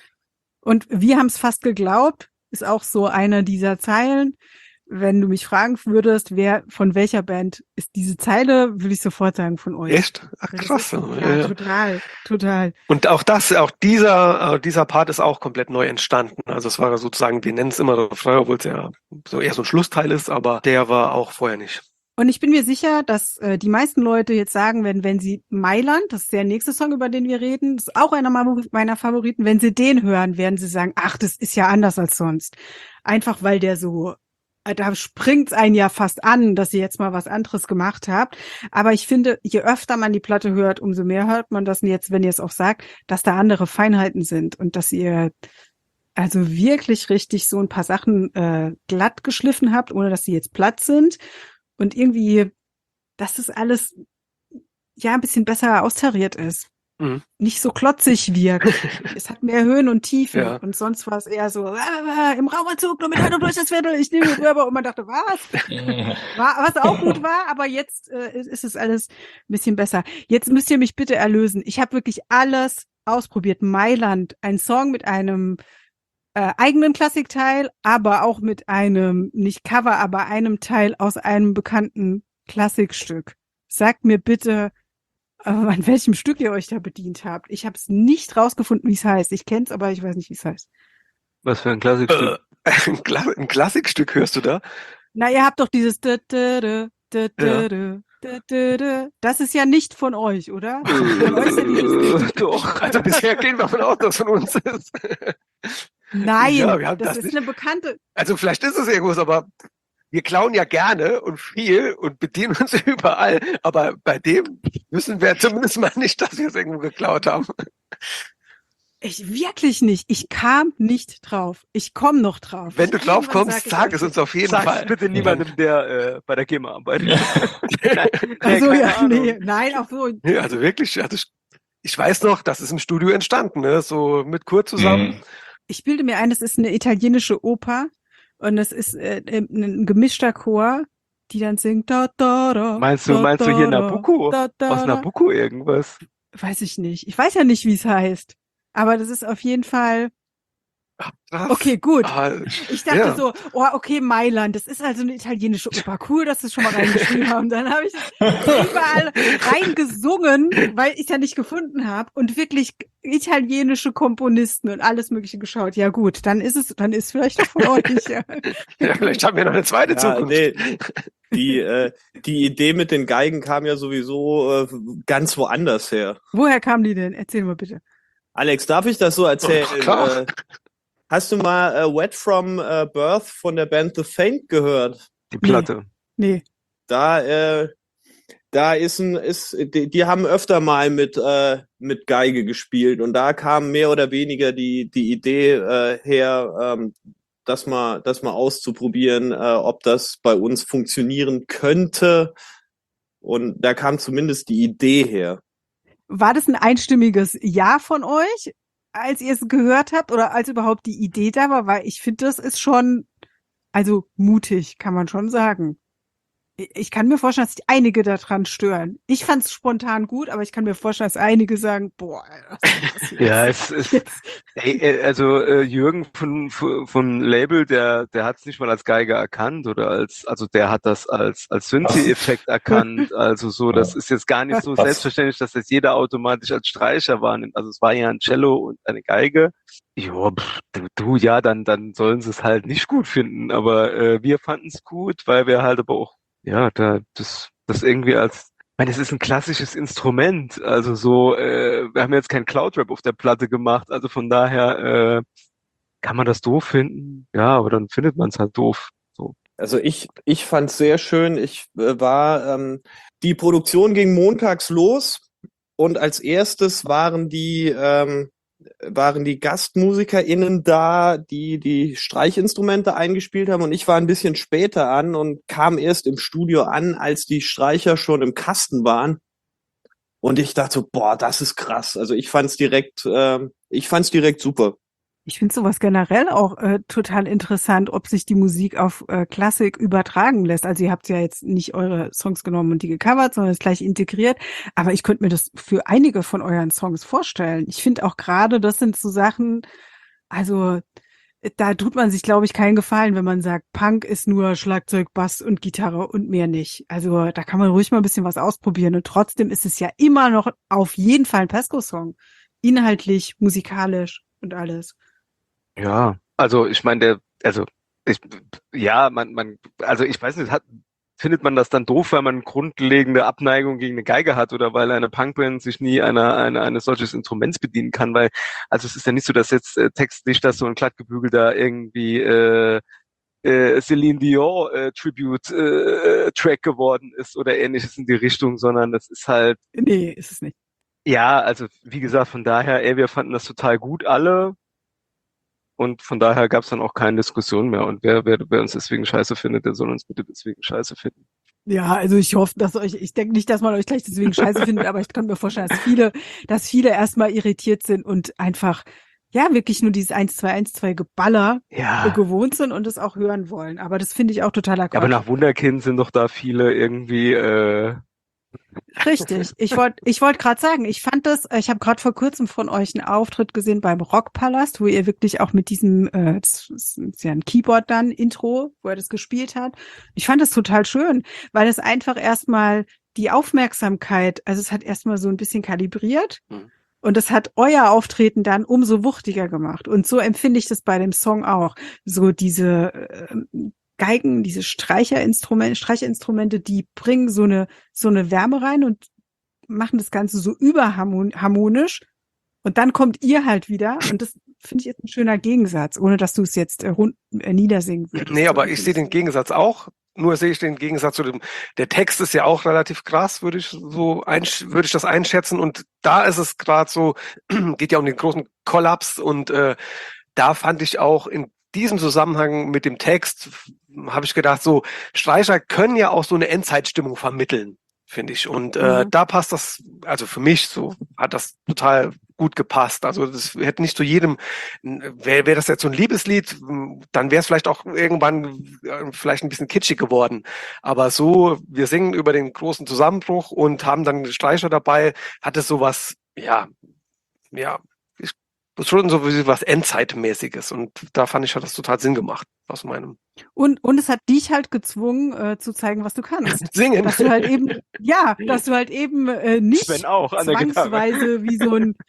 Und wir haben es fast geglaubt, ist auch so einer dieser Zeilen. Wenn du mich fragen würdest, wer von welcher Band ist diese Zeile, würde ich sofort sagen, von euch. Echt? Ach, Das krass. ist- Ja, Ja, ja. total, total. Und auch das, auch dieser, äh, dieser Part ist auch komplett neu entstanden. Also es war sozusagen, wir nennen es immer Refrain, obwohl es ja so eher so ein Schlussteil ist, aber der war auch vorher nicht. Und ich bin mir sicher, dass äh, die meisten Leute jetzt sagen werden, wenn sie Mailand, das ist der nächste Song, über den wir reden, das ist auch einer meiner Favoriten, wenn sie den hören, werden sie sagen, ach, das ist ja anders als sonst. Einfach weil der so, äh, da springt's einen ja fast an, dass ihr jetzt mal was anderes gemacht habt. Aber ich finde, je öfter man die Platte hört, umso mehr hört man das jetzt, wenn ihr es auch sagt, dass da andere Feinheiten sind und dass ihr also wirklich richtig so ein paar Sachen äh, glatt geschliffen habt, ohne dass sie jetzt platt sind. Und irgendwie, dass das alles ja ein bisschen besser austariert ist. Mhm. Nicht so klotzig wirkt. Es hat mehr Höhen und Tiefen. Ja. Und sonst war es eher so, ah, im Raumanzug, nur mit Hand und durch das Viertel, ich nehme den rüber. Und man dachte, was? War, was auch gut war, aber jetzt äh, ist es alles ein bisschen besser. Jetzt müsst ihr mich bitte erlösen. Ich habe wirklich alles ausprobiert. Mailand, ein Song mit einem äh, eigenen Klassikteil, aber auch mit einem, nicht Cover, aber einem Teil aus einem bekannten Klassikstück. Sagt mir bitte, äh, an welchem Stück ihr euch da bedient habt. Ich habe es nicht rausgefunden, wie es heißt. Ich kenne es, aber ich weiß nicht, wie es heißt. Was für ein Klassikstück. Äh, ein, Kla ein Klassikstück hörst du da? Na, ihr habt doch dieses dö, dö, dö, dö, dö, dö. Dö, dö, dö. Das ist ja nicht von euch, oder? Von euch ist ja dieses- Doch, also bisher gehen wir davon aus, dass es von uns ist. Nein, Ja, wir haben das, das ist nicht. eine bekannte. Also vielleicht ist es irgendwas, aber wir klauen ja gerne und viel und bedienen uns überall. Aber bei dem wissen wir zumindest mal nicht, dass wir es irgendwo geklaut haben. Ich wirklich nicht. Ich kam nicht drauf. Ich komme noch drauf. Wenn du drauf Irgendwann kommst, ich sag euch es das. uns auf jeden Sag's Fall. bitte niemandem, der äh, bei der G E M A arbeitet. Ach so, keine ja, Ahnung. nee, nein, auch so. Nee, also wirklich, also ich, ich weiß noch, das ist im Studio entstanden, ne? So mit Kurt zusammen. Mhm. Ich bilde mir ein, das ist eine italienische Oper und das ist äh, ein gemischter Chor, die dann singt. Da, da, da, Meinst du, da, meinst du da, hier da, Nabucco? da, da, Aus da. Nabucco irgendwas? Weiß ich nicht. Ich weiß ja nicht, wie es heißt. Aber das ist auf jeden Fall. Krass. Okay, gut. Ah, Ich dachte ja. so, oh, okay, Mailand, das ist also eine italienische Oper. Cool, dass sie es schon mal reingeschrieben haben. Dann habe ich es überall reingesungen, weil ich es ja nicht gefunden habe und wirklich italienische Komponisten und alles Mögliche geschaut. Ja gut, dann ist es, dann ist vielleicht auch von euch. Ja. Ja, vielleicht haben wir noch eine zweite Ja, Zukunft. nee, die, äh, die Idee mit den Geigen kam ja sowieso äh, ganz woanders her. Woher kam die denn? Erzähl mal bitte. Alex, darf ich das so erzählen? Oh, klar. Äh, hast du mal äh, Wet from äh, Birth von der Band The Faint gehört? Die Platte. Nee. Da, äh, da ist ein, ist, die, die haben öfter mal mit, äh, mit Geige gespielt und da kam mehr oder weniger die, die Idee äh, her, ähm, das mal, das mal auszuprobieren, äh, ob das bei uns funktionieren könnte. Und da kam zumindest die Idee her. War das ein einstimmiges Ja von euch, als ihr es gehört habt oder als überhaupt die Idee da war? Weil ich finde, das ist schon, also mutig, kann man schon sagen. Ich ich kann mir vorstellen, dass sich einige daran stören. Ich fand es spontan gut, aber ich kann mir vorstellen, dass einige sagen, boah, was ist das jetzt? Ja, es ist, ey, äh, also äh, Jürgen von, von von Label, der der hat es nicht mal als Geige erkannt oder als, also der hat das als als Synthi-Effekt erkannt. Also so, das ist jetzt gar nicht so Was? selbstverständlich, dass das jeder automatisch als Streicher wahrnimmt. Also es war ja ein Cello und eine Geige. Jo, pff, du, du, ja, dann dann sollen sie es halt nicht gut finden, aber äh, wir fanden es gut, weil wir halt aber auch, ja, da das das irgendwie als, ich meine, es ist ein klassisches Instrument, also so, äh, wir haben jetzt kein Cloudrap auf der Platte gemacht, also von daher äh, kann man das doof finden, ja, aber dann findet man es halt doof. So. Also ich, ich fand's sehr schön. Ich äh, war, ähm, die Produktion ging montags los und als erstes waren die, ähm, waren die GastmusikerInnen da, die die Streichinstrumente eingespielt haben und ich war ein bisschen später an und kam erst im Studio an, als die Streicher schon im Kasten waren. Und ich dachte so, boah, das ist krass. Also ich fand's direkt, ähm, ich fand's direkt super. Ich finde sowas generell auch äh, total interessant, ob sich die Musik auf äh, Klassik übertragen lässt. Also ihr habt ja jetzt nicht eure Songs genommen und die gecovert, sondern es gleich integriert. Aber ich könnte mir das für einige von euren Songs vorstellen. Ich finde auch gerade, das sind so Sachen, also da tut man sich, glaube ich, keinen Gefallen, wenn man sagt, Punk ist nur Schlagzeug, Bass und Gitarre und mehr nicht. Also da kann man ruhig mal ein bisschen was ausprobieren. Und trotzdem ist es ja immer noch auf jeden Fall ein Pesco-Song. Inhaltlich, musikalisch und alles. Ja, also ich meine, der, also ich, ja, man, man, also ich weiß nicht, hat, findet man das dann doof, weil man eine grundlegende Abneigung gegen eine Geige hat oder weil eine Punkband sich nie einer eine, eines solches Instruments bedienen kann, weil, also es ist ja nicht so, dass jetzt äh, textlich das so ein glattgebügelter irgendwie äh, äh, Celine Dion äh, Tribute äh, Track geworden ist oder ähnliches in die Richtung, sondern das ist halt, Nee, ist es nicht. ja, also wie gesagt, von daher, ey, wir fanden das total gut alle. Und von daher gab es dann auch keine Diskussion mehr. Und wer, wer, wer uns deswegen scheiße findet, der soll uns bitte deswegen scheiße finden. Ja, also ich hoffe, dass euch, ich denke nicht, dass man euch gleich deswegen scheiße findet, aber ich kann mir vorstellen, dass viele, dass viele erstmal irritiert sind und einfach, ja, wirklich nur dieses eins zwei eins zwei Geballer Ja. gewohnt sind und es auch hören wollen. Aber das finde ich auch totaler Quatsch. Aber nach Wunderkind sind doch da viele irgendwie, äh, Richtig. Ich wollte ich wollte gerade sagen, ich fand das, ich habe gerade vor kurzem von euch einen Auftritt gesehen beim Rockpalast, wo ihr wirklich auch mit diesem, äh, das ist ja ein Keyboard dann, Intro, wo er das gespielt hat. Ich fand das total schön, weil es einfach erstmal die Aufmerksamkeit, also es hat erstmal so ein bisschen kalibriert. Mhm. Und das hat euer Auftreten dann umso wuchtiger gemacht. Und so empfinde ich das bei dem Song auch. So diese, äh, Geigen, diese Streicherinstrumente, Streicherinstrumente, die bringen so eine, so eine Wärme rein und machen das Ganze so überharmonisch. Und dann kommt ihr halt wieder. Und das finde ich jetzt ein schöner Gegensatz, ohne dass du es jetzt äh, rund, äh, niedersingen würdest. Nee, aber ich sehe den Gegensatz auch. Nur sehe ich den Gegensatz zu dem, der Text ist ja auch relativ krass, würde ich so einsch, würde ich das einschätzen. Und da ist es gerade so, geht ja um den großen Kollaps. Und äh, da fand ich auch in diesem Zusammenhang mit dem Text, habe ich gedacht, so Streicher können ja auch so eine Endzeitstimmung vermitteln, finde ich. Und äh, Mhm. da passt das, also für mich so, hat das total gut gepasst. Also das hätte nicht zu jedem, wäre wär das jetzt so ein Liebeslied, dann wäre es vielleicht auch irgendwann äh, vielleicht ein bisschen kitschig geworden. Aber so, wir singen über den großen Zusammenbruch und haben dann Streicher dabei, hat es sowas, ja, ja, ich, schon so wie was Endzeitmäßiges. Und da fand ich, hat das total Sinn gemacht aus meinem Und, und es hat dich halt gezwungen, äh, zu zeigen, was du kannst. Singen. Dass du halt eben, ja, dass du halt eben äh, nicht Sven auch an der Gitarre. zwangsweise wie so ein,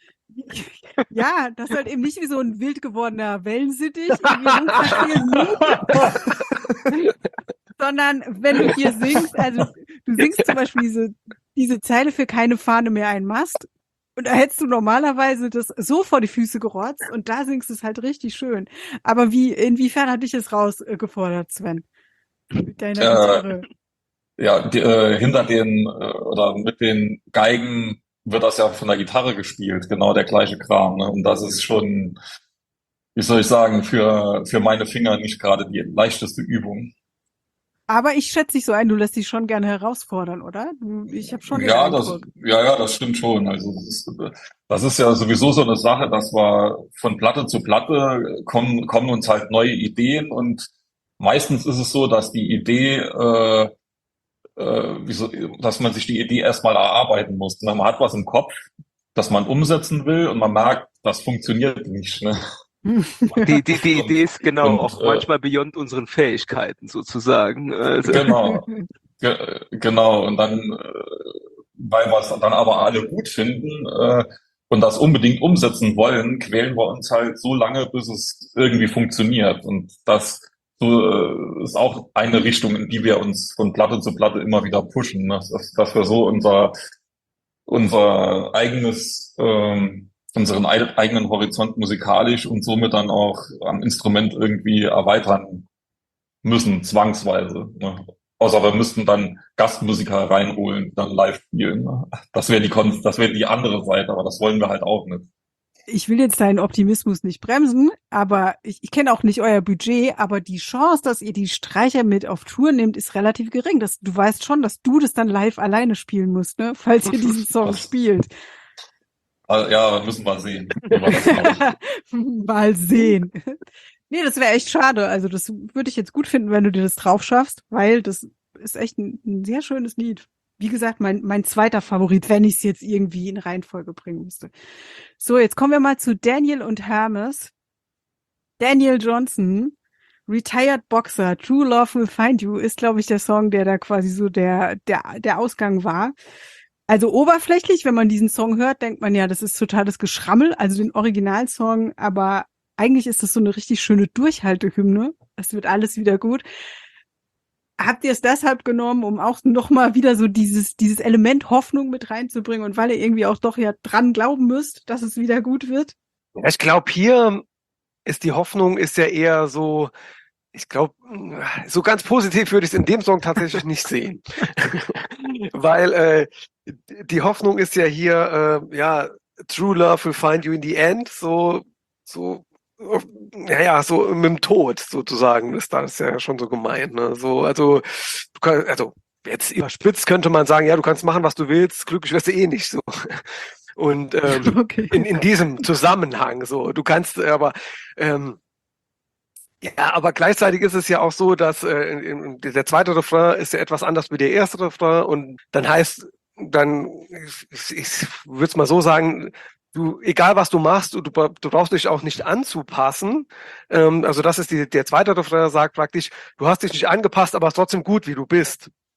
ja, dass du halt eben nicht wie so ein wild gewordener Wellensittich irgendwie rumverstehst, sondern wenn du hier singst, also du singst zum Beispiel diese, diese Zeile für keine Fahne mehr ein Mast. Und da hättest du normalerweise das so vor die Füße gerotzt und da singst du es halt richtig schön. Aber wie, inwiefern hat dich es rausgefordert, Sven? Mit deiner Äh, Gitarre. Ja, die, äh, hinter den äh, oder mit den Geigen wird das ja von der Gitarre gespielt, genau der gleiche Kram, ne? Und das ist schon, wie soll ich sagen, für für meine Finger nicht gerade die leichteste Übung. Aber ich schätze dich so ein, du lässt dich schon gerne herausfordern, oder? Du- Ich habe schon den Ja, das, Eindruck. ja, ja, das stimmt schon. Also das ist, das ist ja sowieso so eine Sache, dass wir von Platte zu Platte kommen, kommen uns halt neue Ideen und meistens ist es so, dass die Idee, äh, äh, wieso, dass man sich die Idee erstmal erarbeiten muss. Man hat was im Kopf, das man umsetzen will und man merkt, das funktioniert nicht, ne? Die, die, die Idee ist genau Und, auch äh, manchmal beyond unseren Fähigkeiten sozusagen. Also, Genau, ge genau. Und dann, äh, weil wir es dann aber alle gut finden äh, und das unbedingt umsetzen wollen, quälen wir uns halt so lange, bis es irgendwie funktioniert. Und das so, äh, ist auch eine Richtung, in die wir uns von Platte zu Platte immer wieder pushen, ne? Dass, dass wir so unser unser eigenes ähm, unseren ei- eigenen Horizont musikalisch und somit dann auch am Instrument irgendwie erweitern müssen, zwangsweise. Ne? Außer wir müssten dann Gastmusiker reinholen, die dann live spielen. Ne? Das wäre die Kon das wäre die andere Seite, aber das wollen wir halt auch nicht. Ich will jetzt deinen Optimismus nicht bremsen, aber ich, ich kenne auch nicht euer Budget, aber die Chance, dass ihr die Streicher mit auf Tour nehmt, ist relativ gering. Das, du weißt schon, dass du das dann live alleine spielen musst, ne? Falls ihr diesen Song Das- spielt. Also, ja, müssen wir sehen, wie wir das machen. Mal sehen. Nee, das wäre echt schade. Also das würde ich jetzt gut finden, wenn du dir das drauf schaffst, weil das ist echt ein, ein sehr schönes Lied. Wie gesagt, mein, mein zweiter Favorit, wenn ich es jetzt irgendwie in Reihenfolge bringen müsste. So, jetzt kommen wir mal zu Daniel und Hermes. Daniel Johnson, Retired Boxer, True Love Will Find You, ist, glaube ich, der Song, der da quasi so der, der, der Ausgang war. Also oberflächlich, wenn man diesen Song hört, denkt man ja, das ist totales Geschrammel, also den Originalsong, aber eigentlich ist das so eine richtig schöne Durchhaltehymne. Es wird alles wieder gut. Habt ihr es deshalb genommen, um auch nochmal wieder so dieses, dieses Element Hoffnung mit reinzubringen und weil ihr irgendwie auch doch ja dran glauben müsst, dass es wieder gut wird? Ja, ich glaube, hier ist die Hoffnung ist ja eher so, ich glaube, so ganz positiv würde ich es in dem Song tatsächlich nicht sehen. Weil äh, die Hoffnung ist ja hier, äh, ja, True Love will find you in the end, so, so, naja, so mit dem Tod sozusagen, ist das ja schon so gemeint, ne? So, also, du kannst, also, jetzt überspitzt könnte man sagen, ja, du kannst machen, was du willst, glücklich wirst du eh nicht so. Und ähm, Okay. in, in diesem Zusammenhang so. Du kannst aber ähm, ja, aber gleichzeitig ist es ja auch so, dass äh, in, in, der zweite Refrain ist ja etwas anders wie der erste Refrain und dann heißt, dann, ich, ich würde es mal so sagen, du, egal was du machst, du, du brauchst dich auch nicht anzupassen. Ähm, also das ist die, der zweite Refrain sagt praktisch, du hast dich nicht angepasst, aber es ist trotzdem gut, wie du bist.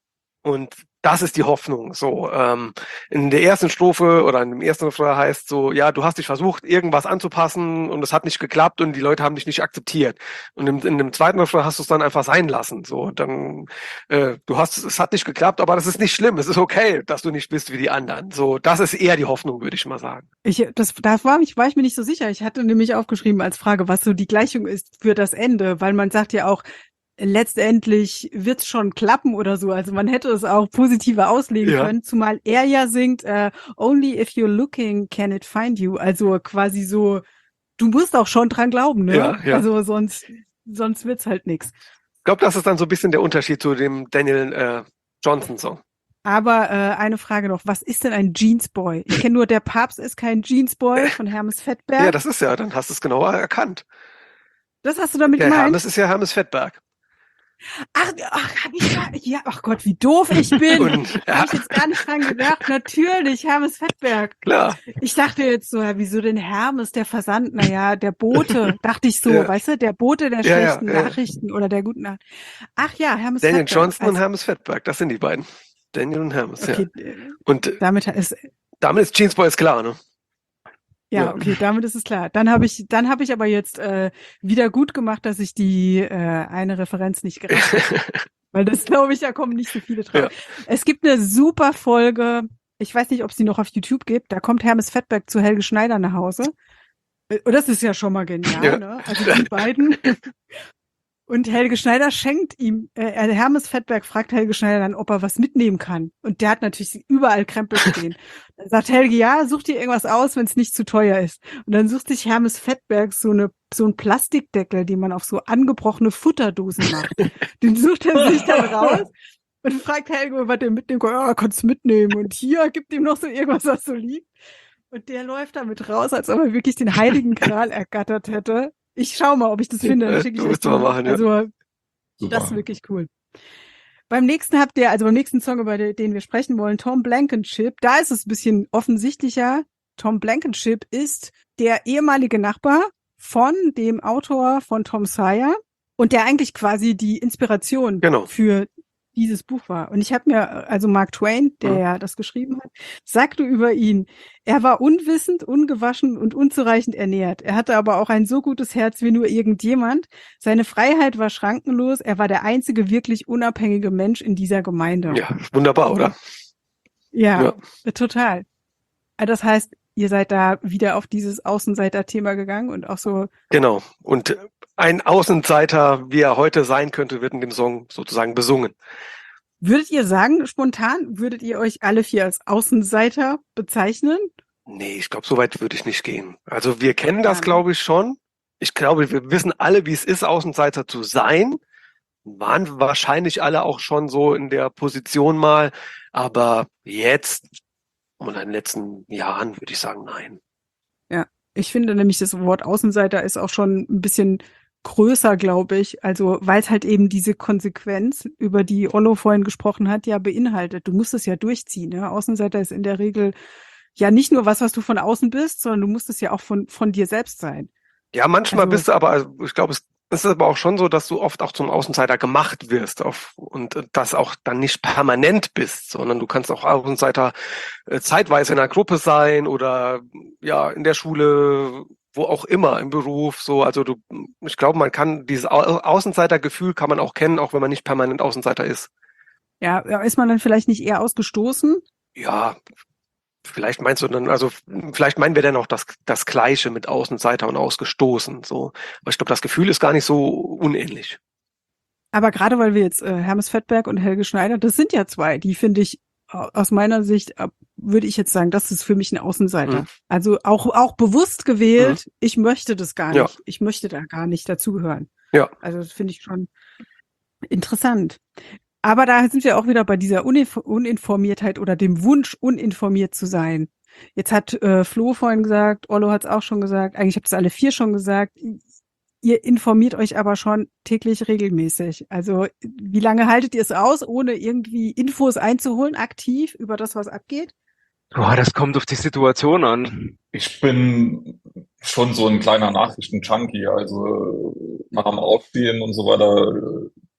Und das ist die Hoffnung. So, ähm, in der ersten Strophe oder in dem ersten Refrain heißt so, ja, du hast dich versucht, irgendwas anzupassen und es hat nicht geklappt und die Leute haben dich nicht akzeptiert. Und in, in dem zweiten Refrain hast du es dann einfach sein lassen. So, dann, äh, du hast, es hat nicht geklappt, aber das ist nicht schlimm. Es ist okay, dass du nicht bist wie die anderen. So, das ist eher die Hoffnung, würde ich mal sagen. Ich, das, da war ich, war ich mir nicht so sicher. Ich hatte nämlich aufgeschrieben als Frage, was so die Gleichung ist für das Ende, weil man sagt ja auch, letztendlich wird's schon klappen oder so. Also man hätte es auch positiver auslegen Ja. können, zumal er ja singt, äh, only if you're looking can it find you. Also quasi so, du musst auch schon dran glauben, ne? Ja, ja. Also sonst, sonst wird's halt nix. Ich glaube, das ist dann so ein bisschen der Unterschied zu dem Daniel äh, Johnston-Song. Aber äh, eine Frage noch, was ist denn ein Jeansboy? Ich kenne nur, der Papst ist kein Jeansboy von Hermes Fettberg. Ja, das ist ja, dann hast du es genauer erkannt. Das hast du damit Der gemeint? Hermes ist ja Hermes Fettberg. Ach, ach, hab ich da, ja, ach Gott, wie doof ich bin. Und, Da ja, habe ich jetzt gar nicht dran gedacht. Natürlich, Hermes Fettberg. klar. Ich dachte jetzt so, ja, wieso denn Hermes, der Versand? Naja, der Bote, dachte ich so, Ja. weißt du, der Bote der Ja, ja, schlechten ja. Nachrichten oder der guten Nachrichten. Ach ja, Hermes Daniel Fettberg. Johnston und Also, Hermes Fettberg, das sind die beiden. Daniel und Hermes, okay, ja. äh, Und äh, damit ist, damit ist Jeansboy ist klar, ne? ja, Ja. okay, damit ist es klar. Dann habe ich, dann habe ich aber jetzt äh, wieder gut gemacht, dass ich die äh, eine Referenz nicht gerafft habe. Weil das, glaube ich, da kommen nicht so viele drauf. Ja. Es gibt eine super Folge, ich weiß nicht, ob es die noch auf YouTube gibt, da kommt Hermes Fettberg zu Helge Schneider nach Hause. Äh, Und das ist ja schon mal genial, Ja. ne? Also die beiden. Und Helge Schneider schenkt ihm, äh, Hermes Fettberg fragt Helge Schneider dann, ob er was mitnehmen kann. Und der hat natürlich überall Krempel stehen. Dann sagt Helge, ja, such dir irgendwas aus, wenn es nicht zu teuer ist. Und dann sucht sich Hermes Fettberg so eine so ein Plastikdeckel, den man auf so angebrochene Futterdosen macht. Den sucht er sich dann raus und fragt Helge, was der mitnehmen kann. Ja, kannst du mitnehmen. Und hier gibt ihm noch so irgendwas, was so liegt. Und der läuft damit raus, als ob er wirklich den Heiligen Gral ergattert hätte. Ich schau mal, ob ich das finde. Dann Äh, schicke ich du euch musst mal mal. machen, ja. Also, Super. das ist wirklich cool. Beim nächsten habt ihr, also beim nächsten Song, über den den wir sprechen wollen, Tom Blankenship, da ist es ein bisschen offensichtlicher. Tom Blankenship ist der ehemalige Nachbar von dem Autor von Tom Sawyer und der eigentlich quasi die Inspiration Genau. für dieses Buch war. Und ich habe mir, also Mark Twain, der Mhm. ja das geschrieben hat, sagte über ihn, er war unwissend, ungewaschen und unzureichend ernährt. Er hatte aber auch ein so gutes Herz wie nur irgendjemand. Seine Freiheit war schrankenlos. Er war der einzige wirklich unabhängige Mensch in dieser Gemeinde. Ja, wunderbar, oder? Ja, Ja. total. Also das heißt, ihr seid da wieder auf dieses Außenseiter-Thema gegangen und auch so, Genau. Und ein Außenseiter, wie er heute sein könnte, wird in dem Song sozusagen besungen. würdet ihr sagen, spontan, würdet ihr euch alle vier als Außenseiter bezeichnen? Nee, ich glaube, so weit würde ich nicht gehen. Also wir kennen das, Ja, ne? glaube ich, schon. Ich glaube, wir wissen alle, wie es ist, Außenseiter zu sein. Waren wahrscheinlich alle auch schon so in der Position mal. Aber jetzt und in den letzten Jahren würde ich sagen, nein. Ich finde nämlich, das Wort Außenseiter ist auch schon ein bisschen größer, glaube ich. Also, weil es halt eben diese Konsequenz, über die Ollo vorhin gesprochen hat, ja beinhaltet. Du musst es ja durchziehen. Ne? Außenseiter ist in der Regel ja nicht nur was, was du von außen bist, sondern du musst es ja auch von, von dir selbst sein. Ja, manchmal Also- bist du aber, also ich glaube, es ist aber auch schon so, dass du oft auch zum Außenseiter gemacht wirst auf, und äh, das auch dann nicht permanent bist, sondern du kannst auch Außenseiter äh, zeitweise in einer Gruppe sein oder ja in der Schule, wo auch immer, im Beruf, so. Also du, ich glaube, man kann dieses Au Außenseitergefühl kann man auch kennen, auch wenn man nicht permanent Außenseiter ist. Ja, ist man dann vielleicht nicht eher ausgestoßen? Ja, vielleicht meinst du dann, also vielleicht meinen wir dann auch das, das Gleiche mit Außenseiter und ausgestoßen, so. Aber ich glaube, das Gefühl ist gar nicht so unähnlich. Aber gerade weil wir jetzt äh, Hermes Fettberg und Helge Schneider, das sind ja zwei, die finde ich au- aus meiner Sicht, äh, würde ich jetzt sagen, das ist für mich ein Außenseiter. Mhm. Also auch auch bewusst gewählt, ich möchte das gar nicht. Ja. Ich möchte da gar nicht dazugehören. Ja. Also das finde ich schon interessant. Aber da sind wir auch wieder bei dieser Uninf Uninformiertheit oder dem Wunsch, uninformiert zu sein. Jetzt hat äh, Flo vorhin gesagt, Ollo hat es auch schon gesagt, eigentlich habt ihr es alle vier schon gesagt, ihr informiert euch aber schon täglich regelmäßig. Also wie lange haltet ihr es aus, ohne irgendwie Infos einzuholen, aktiv über das, was abgeht? Boah, das kommt auf die Situation an. Ich bin schon so ein kleiner Nachrichten-Junkie, also nach dem Aufstehen und so weiter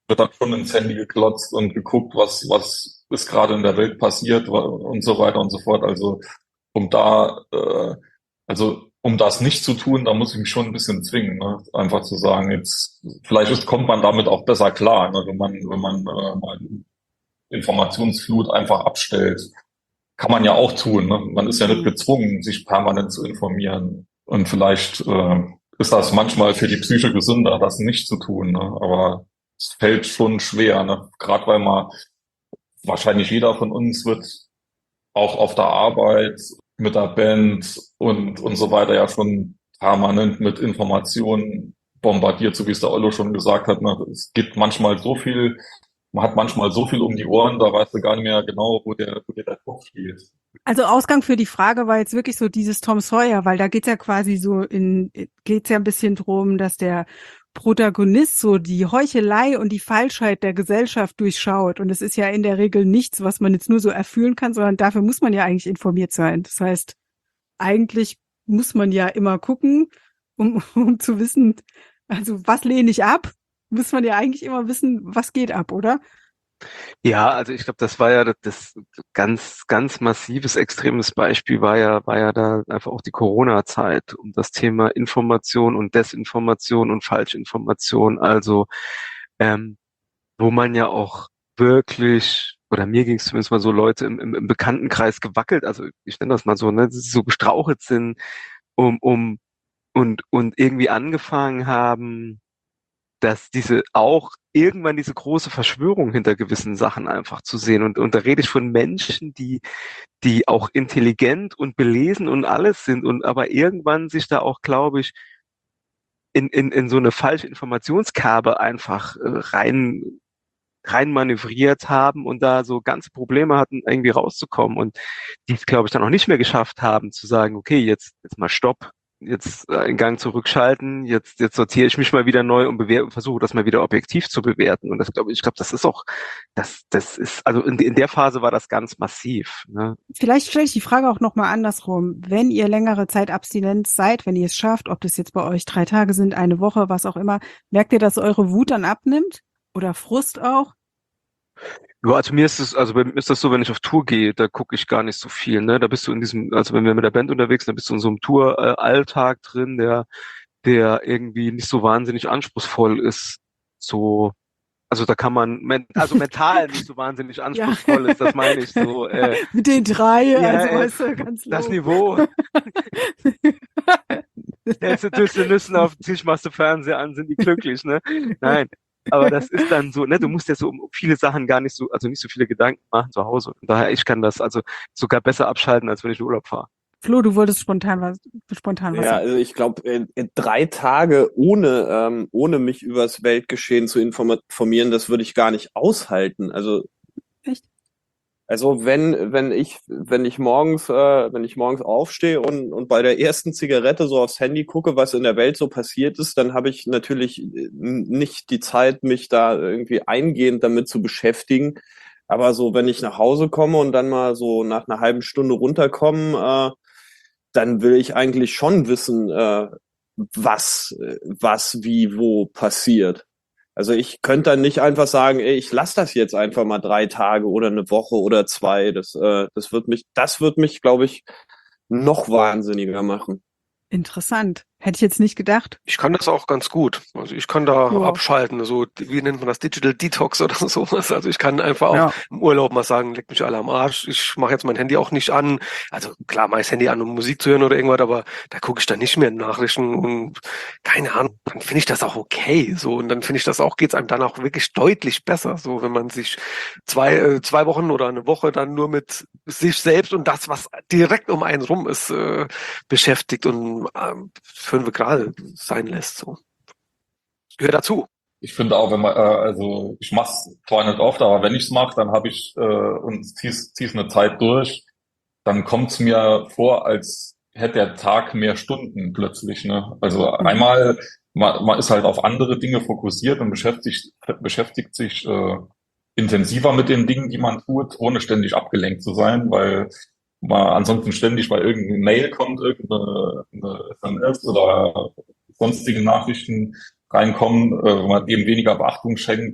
wird dann schon ins Handy geklotzt und geguckt, was, was ist gerade in der Welt passiert und so weiter und so fort. Also um da, äh, also um das nicht zu tun, da muss ich mich schon ein bisschen zwingen, ne? Einfach zu sagen, jetzt vielleicht ist, kommt man damit auch besser klar, ne? Wenn man, wenn man äh, mal Informationsflut einfach abstellt. Kann man ja auch tun, ne? Man ist ja nicht gezwungen, sich permanent zu informieren. Und vielleicht äh, ist das manchmal für die Psyche gesünder, das nicht zu tun, ne? Aber es fällt schon schwer, ne? Gerade weil man, wahrscheinlich jeder von uns wird auch auf der Arbeit mit der Band und und so weiter ja schon permanent mit Informationen bombardiert, so wie es der Ollo schon gesagt hat, ne? Es gibt manchmal so viel, man hat manchmal so viel um die Ohren, da weißt du gar nicht mehr genau, wo der, wo der Kopf steht. Also Ausgang für die Frage war jetzt wirklich so dieses Tom Sawyer, weil da geht's ja quasi so in, geht's ja ein bisschen drum, dass der Protagonist so die Heuchelei und die Falschheit der Gesellschaft durchschaut. Und es ist ja in der Regel nichts, was man jetzt nur so erfühlen kann, sondern dafür muss man ja eigentlich informiert sein. Das heißt, eigentlich muss man ja immer gucken, um, um zu wissen, also was lehne ich ab, muss man ja eigentlich immer wissen, was geht ab, oder? Ja, also ich glaube, das war ja das, das ganz, ganz massives, extremes Beispiel war ja, war ja da einfach auch die Corona-Zeit um das Thema Information und Desinformation und Falschinformation. Also ähm, wo man ja auch wirklich, oder mir ging es zumindest mal so, Leute im, im, im Bekanntenkreis gewackelt, also ich nenne das mal so, ne, dass sie so gestrauchelt sind, um, um und und irgendwie angefangen haben, dass diese auch irgendwann diese große Verschwörung hinter gewissen Sachen einfach zu sehen. Und, und da rede ich von Menschen, die, die auch intelligent und belesen und alles sind und aber irgendwann sich da auch, glaube ich, in, in, in so eine falsche Informationskerbe einfach äh, rein, rein manövriert haben und da so ganze Probleme hatten, irgendwie rauszukommen. Und die es, glaube ich, dann auch nicht mehr geschafft haben, zu sagen, okay, jetzt, jetzt mal Stopp. Jetzt äh, in Gang zurückschalten, jetzt jetzt sortiere ich mich mal wieder neu und bewerte, versuche das mal wieder objektiv zu bewerten. Und das glaube ich, glaube, das ist auch, das das ist, also in, in der Phase war das ganz massiv. Ne? Vielleicht stelle ich die Frage auch nochmal andersrum. Wenn ihr längere Zeit abstinent seid, wenn ihr es schafft, ob das jetzt bei euch drei Tage sind, eine Woche, was auch immer, merkt ihr, dass eure Wut dann abnimmt? Oder Frust auch? Ja, also mir ist es, also bei mir ist das so, wenn ich auf Tour gehe, da gucke ich gar nicht so viel, ne? Da bist du in diesem, also wenn wir mit der Band unterwegs sind, da bist du in so einem Tour-Alltag drin, der, der irgendwie nicht so wahnsinnig anspruchsvoll ist. So, also da kann man, men- also mental nicht so wahnsinnig anspruchsvoll ist, das meine ich so. Äh, Mit den drei, ja, also äh, weißt du, ganz das low. Niveau. Stellst du Düsse Nüssen auf den Tisch, machst du Fernseher an, sind die glücklich, ne? Nein. Aber das ist dann so, ne, du musst ja so um viele Sachen gar nicht so, also nicht so viele Gedanken machen zu Hause. Und daher, ich kann das also sogar besser abschalten, als wenn ich in Urlaub fahre. Flo, du wolltest spontan was, spontan was Ja, sagen. also ich glaube, in, in drei Tage ohne ähm, ohne mich übers Weltgeschehen zu informa- informieren, das würde ich gar nicht aushalten. Also Echt? Also wenn wenn ich wenn ich morgens äh, wenn ich morgens aufstehe und und bei der ersten Zigarette so aufs Handy gucke, was in der Welt so passiert ist, dann habe ich natürlich äh, nicht die Zeit, mich da irgendwie eingehend damit zu beschäftigen. Aber so, wenn ich nach Hause komme und dann mal so nach einer halben Stunde runterkommen, äh, dann will ich eigentlich schon wissen, äh, was äh, was wie wo passiert. Also ich könnte dann nicht einfach sagen, ey, ich lasse das jetzt einfach mal drei Tage oder eine Woche oder zwei. Das, äh, das wird mich, das wird mich, glaube ich, noch wahnsinniger machen. Interessant. Hätte ich jetzt nicht gedacht. Ich kann das auch ganz gut. Also ich kann da Ja. abschalten, so, wie nennt man das, Digital Detox oder sowas. Also ich kann einfach auch Ja. im Urlaub mal sagen, leck mich alle am Arsch. Ich mache jetzt mein Handy auch nicht an. Also klar, mach ich das Handy an, um Musik zu hören oder irgendwas, aber da gucke ich dann nicht mehr in Nachrichten und keine Ahnung, dann finde ich das auch okay. So, und dann finde ich das auch, geht's einem dann auch wirklich deutlich besser. So, wenn man sich zwei, äh, zwei Wochen oder eine Woche dann nur mit sich selbst und das, was direkt um einen rum ist, äh, beschäftigt und ähm, fünf Grad sein lässt. So. Das gehört dazu. Ich finde auch, wenn man, äh, also ich mach's zwar nicht oft, aber wenn ich's mache, dann habe ich äh, und zieh's, zieh's eine Zeit durch, dann kommt's mir vor, als hätte der Tag mehr Stunden plötzlich. Ne? Also Mhm. einmal, man, man ist halt auf andere Dinge fokussiert und beschäftigt, beschäftigt sich äh, intensiver mit den Dingen, die man tut, ohne ständig abgelenkt zu sein, weil man ansonsten ständig bei irgendeine Mail kommt, irgendeine eine S M S oder sonstige Nachrichten reinkommen, äh, wo man dem weniger Beachtung schenkt.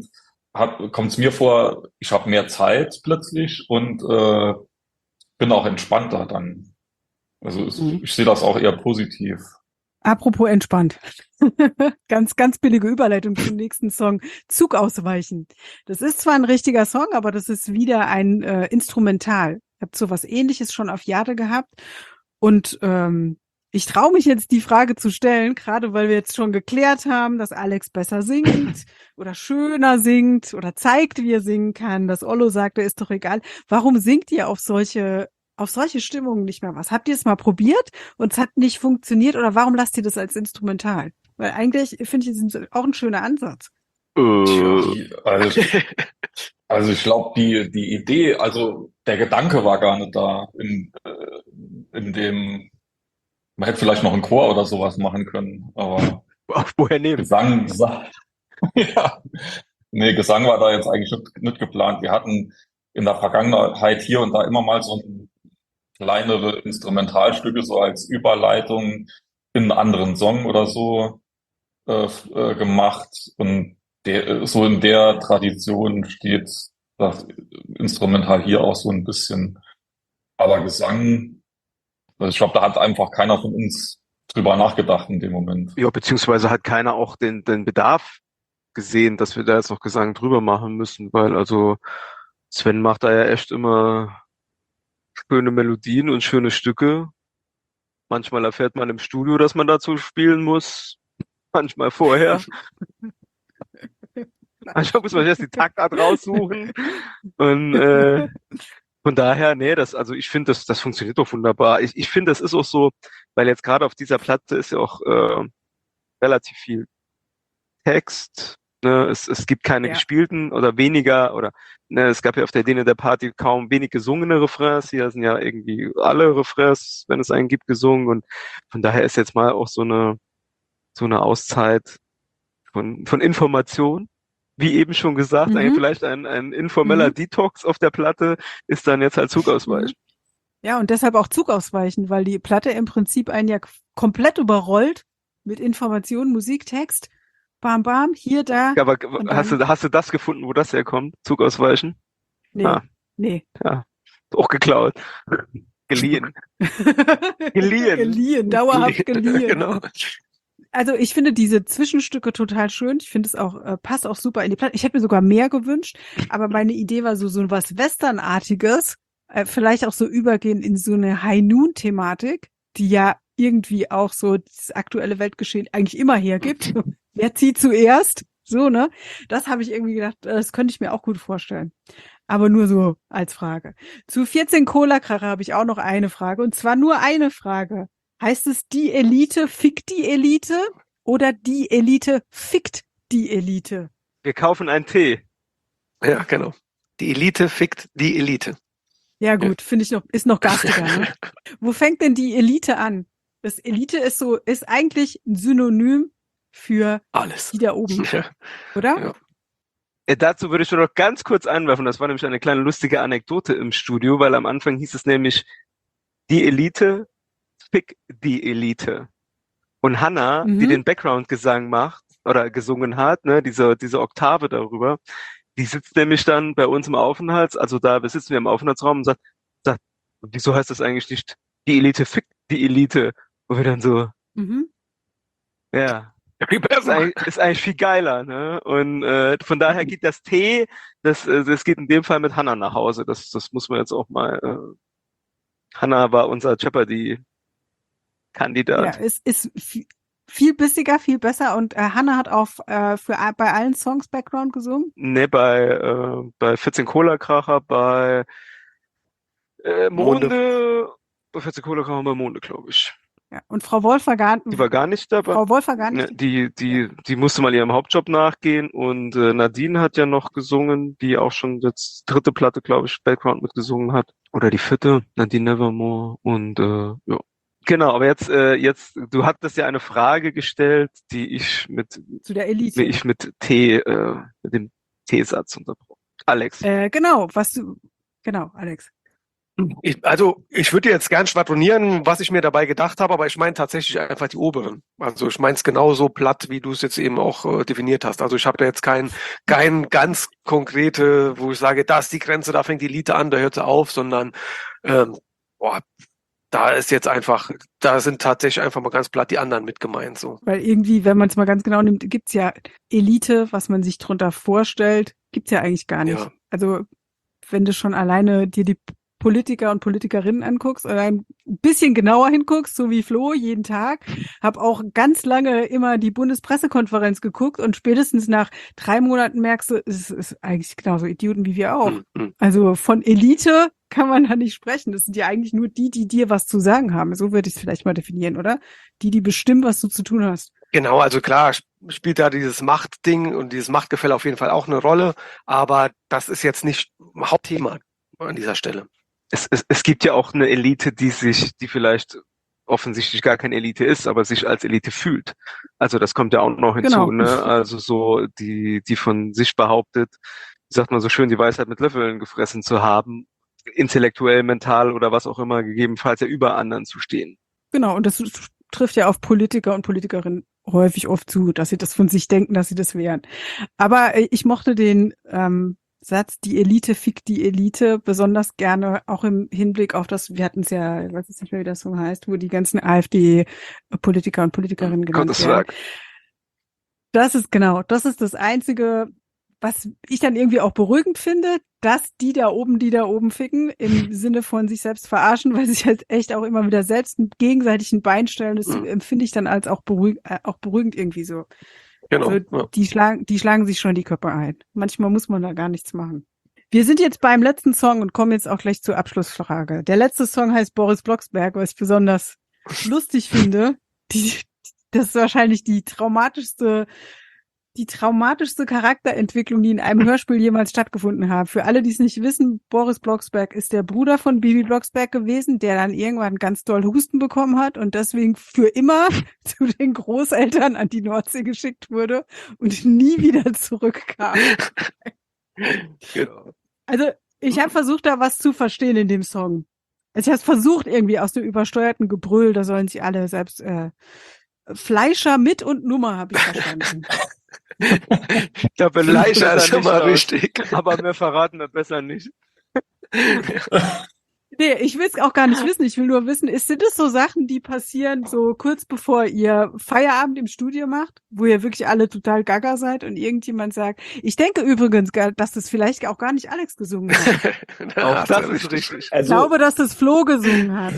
kommt es mir vor, ich habe mehr Zeit plötzlich und äh, bin auch entspannter dann. Also es, Mhm. ich sehe das auch eher positiv. Apropos entspannt. Ganz, ganz billige Überleitung zum nächsten Song. Zug ausweichen. Das ist zwar ein richtiger Song, aber das ist wieder ein äh, Instrumental. Ich habe so was Ähnliches schon auf Jade gehabt. Und ähm, ich traue mich jetzt die Frage zu stellen, gerade weil wir jetzt schon geklärt haben, dass Alex besser singt oder schöner singt oder zeigt, wie er singen kann. Dass Ollo sagte, ist doch egal. Warum singt ihr auf solche auf solche Stimmungen nicht mehr was? Habt ihr es mal probiert und es hat nicht funktioniert oder warum lasst ihr das als Instrumental? Weil eigentlich finde ich, es ist auch ein schöner Ansatz. Äh, Die, also, also ich glaube, die, die Idee, also der Gedanke war gar nicht da, in, äh, in dem, man hätte vielleicht noch einen Chor oder sowas machen können, aber woher nehmen? Gesang, Gesang, ja, nee, Gesang war da jetzt eigentlich nicht, nicht geplant. Wir hatten in der Vergangenheit hier und da immer mal so kleinere Instrumentalstücke so als Überleitung in einen anderen Song oder so äh, äh, gemacht und der, so in der Tradition steht das Instrumental hier auch so ein bisschen. Aber Gesang, also ich glaube, da hat einfach keiner von uns drüber nachgedacht in dem Moment. Ja, beziehungsweise hat keiner auch den, den Bedarf gesehen, dass wir da jetzt noch Gesang drüber machen müssen, weil also Sven macht da ja echt immer schöne Melodien und schöne Stücke. Manchmal erfährt man im Studio, dass man dazu spielen muss. Manchmal vorher. Manchmal muss man erst die Taktart raussuchen. Und äh, von daher, nee, das, also ich finde, das, das funktioniert doch wunderbar. Ich, ich finde, das ist auch so, weil jetzt gerade auf dieser Platte ist ja auch äh, relativ viel Text. Ne? Es, es gibt keine Ja. gespielten oder weniger, oder ne, es gab ja auf der Dene der Party kaum wenig gesungene Refrains. Hier sind ja irgendwie alle Refrains, wenn es einen gibt, gesungen. Und von daher ist jetzt mal auch so eine so eine Auszeit von, von Information. Wie eben schon gesagt, Mhm. ein, vielleicht ein, ein informeller Mhm. Detox auf der Platte ist dann jetzt halt Zug ausweichen. Ja, und deshalb auch Zug ausweichen, weil die Platte im Prinzip einen ja komplett überrollt mit Informationen, Musik, Text. Bam, bam, hier, da. Aber Und hast dann- du, hast du das gefunden, wo das herkommt? Zug ausweichen? Nee, Ah. nee. Ja, auch geklaut. Geliehen. Geliehen. Geliehen, dauerhaft geliehen. Genau. Also ich finde diese Zwischenstücke total schön. Ich finde es auch, äh, passt auch super in die Platte. Ich hätte mir sogar mehr gewünscht, aber meine Idee war so, so was Westernartiges, äh, vielleicht auch so übergehen in so eine High-Noon-Thematik, die ja irgendwie auch so das aktuelle Weltgeschehen eigentlich immer hergibt. Wer zieht zuerst? So, ne? Das habe ich irgendwie gedacht, das könnte ich mir auch gut vorstellen. Aber nur so als Frage. Zu vierzehn Cola-Kracher habe ich auch noch eine Frage. Und zwar nur eine Frage. Heißt es, die Elite fickt die Elite oder die Elite fickt die Elite? Wir kaufen einen Tee. Ja, genau. Die Elite fickt die Elite. Ja gut, finde ich noch, ist noch garstiger. Ne? Wo fängt denn die Elite an? Das Elite ist so, ist eigentlich ein Synonym für Alles. die da oben, Ja. oder? Ja. Äh, dazu würde ich nur noch ganz kurz einwerfen, das war nämlich eine kleine lustige Anekdote im Studio, weil am Anfang hieß es nämlich, die Elite fick die Elite. Und Hannah, Mhm. die den Background-Gesang macht oder gesungen hat, ne, diese, diese Oktave darüber, die sitzt nämlich dann bei uns im Aufenthalts, also da, wir sitzen wir im Aufenthaltsraum und sagt, sagt, wieso heißt das eigentlich nicht, die Elite fickt die Elite? Wo wir dann so, Mhm. ja, Viel ist besser. eigentlich, ist eigentlich viel geiler, ne? Und äh, von daher geht das T, das, äh, das geht in dem Fall mit Hannah nach Hause. Das, das muss man jetzt auch mal. Äh, Hannah war unser Jeopardy-Kandidat. Ja, es ist viel, viel bissiger, viel besser und äh, Hannah hat auch äh, für bei allen Songs Background gesungen. Ne, bei äh, bei vierzehn Cola-Kracher, bei äh, Monde, Monde. bei vierzehn Cola-Kracher bei Monde, glaube ich. Ja, und Frau Wolf war gar, Die war gar nicht dabei. Frau Wolf war gar nicht. Ne, die, die, die musste mal ihrem Hauptjob nachgehen und äh, Nadine hat ja noch gesungen, die auch schon jetzt dritte Platte, glaube ich, Background mitgesungen hat. Oder die vierte, Nadine Nevermore. Und äh, ja. Genau, aber jetzt, äh, jetzt, du hattest ja eine Frage gestellt, die ich mit, Zu der Elite. die ich mit T, äh, mit dem T-Satz unterbrochen. Alex. Äh, genau, was du, genau, Alex. Ich, also ich würde jetzt gern schwadronieren, was ich mir dabei gedacht habe, aber ich meine tatsächlich einfach die oberen. Also ich meine es genauso platt, wie du es jetzt eben auch äh, definiert hast. Also ich habe da jetzt kein, kein ganz konkrete, wo ich sage, da ist die Grenze, da fängt die Elite an, da hört sie auf, sondern ähm, boah, da ist jetzt einfach, da sind tatsächlich einfach mal ganz platt die anderen mit gemeint. So. Weil irgendwie, wenn man es mal ganz genau nimmt, gibt's ja Elite, was man sich drunter vorstellt, gibt's ja eigentlich gar nicht. Ja. Also wenn du schon alleine dir die Politiker und Politikerinnen anguckst oder ein bisschen genauer hinguckst, so wie Flo jeden Tag, habe auch ganz lange immer die Bundespressekonferenz geguckt und spätestens nach drei Monaten merkst du, es ist eigentlich genauso Idioten wie wir auch. Mhm. Also von Elite kann man da nicht sprechen. Das sind ja eigentlich nur die, die dir was zu sagen haben. So würde ich es vielleicht mal definieren, oder? Die, die bestimmen, was du zu tun hast. Genau, also klar spielt da dieses Machtding und dieses Machtgefälle auf jeden Fall auch eine Rolle, aber das ist jetzt nicht Hauptthema an dieser Stelle. Es, es, es gibt ja auch eine Elite, die sich, die vielleicht offensichtlich gar keine Elite ist, aber sich als Elite fühlt. Also das kommt ja auch noch hinzu, Genau. ne? Also so, die, die von sich behauptet, wie sagt man so schön, die Weisheit mit Löffeln gefressen zu haben, intellektuell, mental oder was auch immer, gegebenenfalls ja über anderen zu stehen. Genau, und das trifft ja auf Politiker und Politikerinnen häufig oft zu, dass sie das von sich denken, dass sie das wären. Aber ich mochte den ähm, Satz, die Elite fickt die Elite, besonders gerne auch im Hinblick auf das, wir hatten es ja, ich weiß jetzt nicht mehr, wie das so heißt, wo die ganzen AfD-Politiker und Politikerinnen genannt Gottes werden. Werk. Das ist genau, das ist das Einzige, was ich dann irgendwie auch beruhigend finde, dass die da oben, die da oben ficken, im Sinne von sich selbst verarschen, weil sie sich halt echt auch immer wieder selbst gegenseitig ein Bein stellen. Das Mhm. empfinde ich dann als auch, beruhig, äh, auch beruhigend irgendwie so. Genau. Also, Ja. die schlagen, die schlagen sich schon die Köpfe ein. Manchmal muss man da gar nichts machen. Wir sind jetzt beim letzten Song und kommen jetzt auch gleich zur Abschlussfrage. Der letzte Song heißt Boris Blocksberg, was ich besonders lustig finde. Die, das ist wahrscheinlich die traumatischste, die traumatischste Charakterentwicklung, die in einem Hörspiel jemals stattgefunden hat. Für alle, die es nicht wissen, Boris Blocksberg ist der Bruder von Bibi Blocksberg gewesen, der dann irgendwann ganz doll Husten bekommen hat und deswegen für immer zu den Großeltern an die Nordsee geschickt wurde und nie wieder zurückkam. Genau. Also ich habe versucht, da was zu verstehen in dem Song. Also ich habe versucht, irgendwie aus dem übersteuerten Gebrüll, da sollen sich alle selbst äh, Fleischer mit und Nummer habe ich verstanden. Ich glaube, Leischer ist schon mal richtig. Aber wir verraten das besser nicht. Nee, ich will es auch gar nicht wissen. Ich will nur wissen, ist, sind das so Sachen, die passieren so kurz bevor ihr Feierabend im Studio macht, wo ihr wirklich alle total gaga seid und irgendjemand sagt, ich denke übrigens, gar- dass das vielleicht auch gar nicht Alex gesungen hat. Auch das ist richtig. Ich glaube, dass das Flo gesungen hat.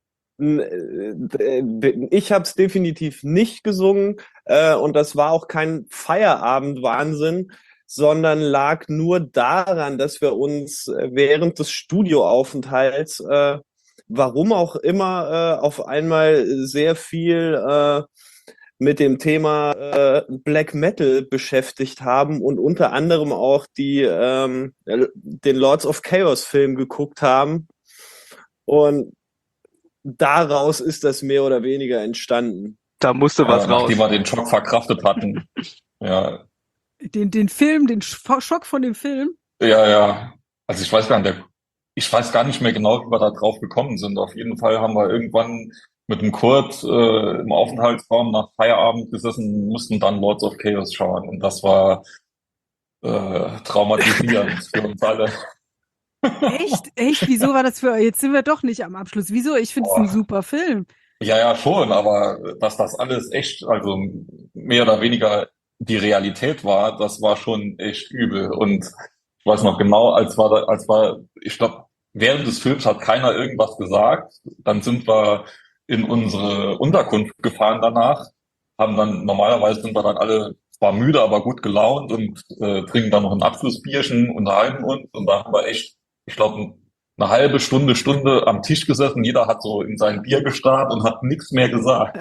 Ich habe es definitiv nicht gesungen äh, und das war auch kein Feierabend-Wahnsinn, sondern lag nur daran, dass wir uns während des Studioaufenthalts, äh, warum auch immer, äh, auf einmal sehr viel äh, mit dem Thema äh, Black Metal beschäftigt haben und unter anderem auch die ähm, den Lords of Chaos Film geguckt haben und daraus ist das mehr oder weniger entstanden. Da musste was Ja, raus. nachdem wir den Schock verkraftet hatten. Ja, Den, den Film, den Sch- Schock von dem Film. ja, ja. Also ich weiß gar nicht, der, ich weiß gar nicht mehr genau, wie wir da drauf gekommen sind. Auf jeden Fall haben wir irgendwann mit dem Kurt äh, im Aufenthaltsraum nach Feierabend gesessen, mussten dann Lords of Chaos schauen. Und das war äh, traumatisierend für uns alle. Echt? Echt? Wieso war das für euch? Jetzt sind wir doch nicht am Abschluss. Wieso? Ich finde es ein Boah. super Film. Ja, ja, schon, aber dass das alles echt, also mehr oder weniger die Realität war, das war schon echt übel. Und ich weiß noch genau, als war, da, als war, ich glaube, während des Films hat keiner irgendwas gesagt. Dann sind wir in unsere Unterkunft gefahren danach, haben dann, normalerweise sind wir dann alle zwar müde, aber gut gelaunt und äh, trinken dann noch ein Abschlussbierchen, unterhalten uns und da haben wir echt, ich glaube, eine halbe Stunde, Stunde am Tisch gesessen. Jeder hat so in sein Bier gestarrt und hat nichts mehr gesagt.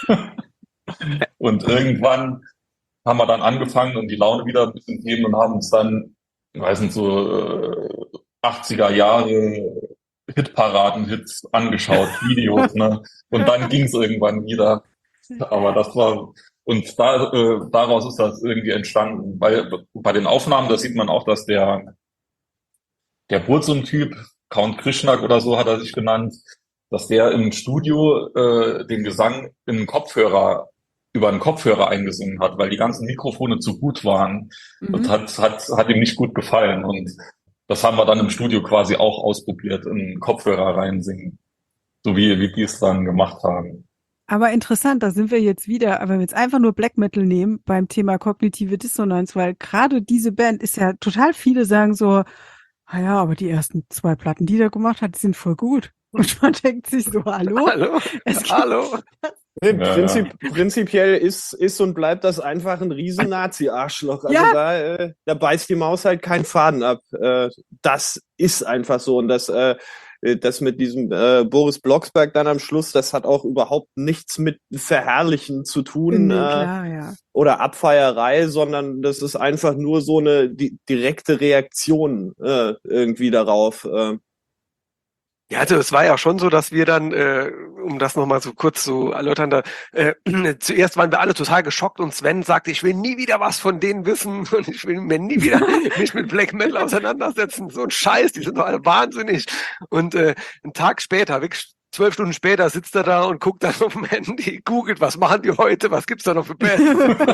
Und irgendwann haben wir dann angefangen, um die Laune wieder ein bisschen zu heben und haben uns dann, ich weiß nicht, so äh, achtziger Jahre Hitparaden-Hits angeschaut, Videos, ne? Und dann ging es irgendwann wieder. Aber das war, und da, äh, daraus ist das irgendwie entstanden. Weil bei den Aufnahmen, da sieht man auch, dass der, der Burzum-Typ Count Krishnak oder so hat er sich genannt, dass der im Studio äh, den Gesang in einen Kopfhörer, über einen Kopfhörer eingesungen hat, weil die ganzen Mikrofone zu gut waren. Mhm. Das hat, hat, hat ihm nicht gut gefallen. Und das haben wir dann im Studio quasi auch ausprobiert, in einen Kopfhörer reinsingen. So wie, wie die es dann gemacht haben. Aber interessant, da sind wir jetzt wieder, wenn wir jetzt einfach nur Black Metal nehmen beim Thema kognitive Dissonanz, weil gerade diese Band ist ja total, viele sagen so, ah ja, aber die ersten zwei Platten, die der gemacht hat, die sind voll gut. Und man denkt sich so, hallo? Hallo? Es gibt- Hallo? Nee, Ja, Prinzip, Prinzipiell ist, ist und bleibt das einfach ein riesen Nazi-Arschloch. Also Ja. da, äh, da beißt die Maus halt keinen Faden ab. Äh, das ist einfach so. Und das, äh, das mit diesem äh, Boris Blocksberg dann am Schluss, das hat auch überhaupt nichts mit Verherrlichen zu tun. Nee, äh, klar, ja. oder Abfeierei, sondern das ist einfach nur so eine die, direkte Reaktion äh, irgendwie darauf. Äh. Ja, also es war ja schon so, dass wir dann, äh, um das nochmal so kurz zu erläutern, da, äh, zuerst waren wir alle total geschockt und Sven sagte, ich will nie wieder was von denen wissen und ich will mir nie wieder mich mit Black Metal auseinandersetzen. So ein Scheiß, die sind doch alle wahnsinnig. Und äh, einen Tag später, wirklich zwölf Stunden später, sitzt er da und guckt dann auf dem Handy, googelt, was machen die heute, was gibt's da noch für Bands?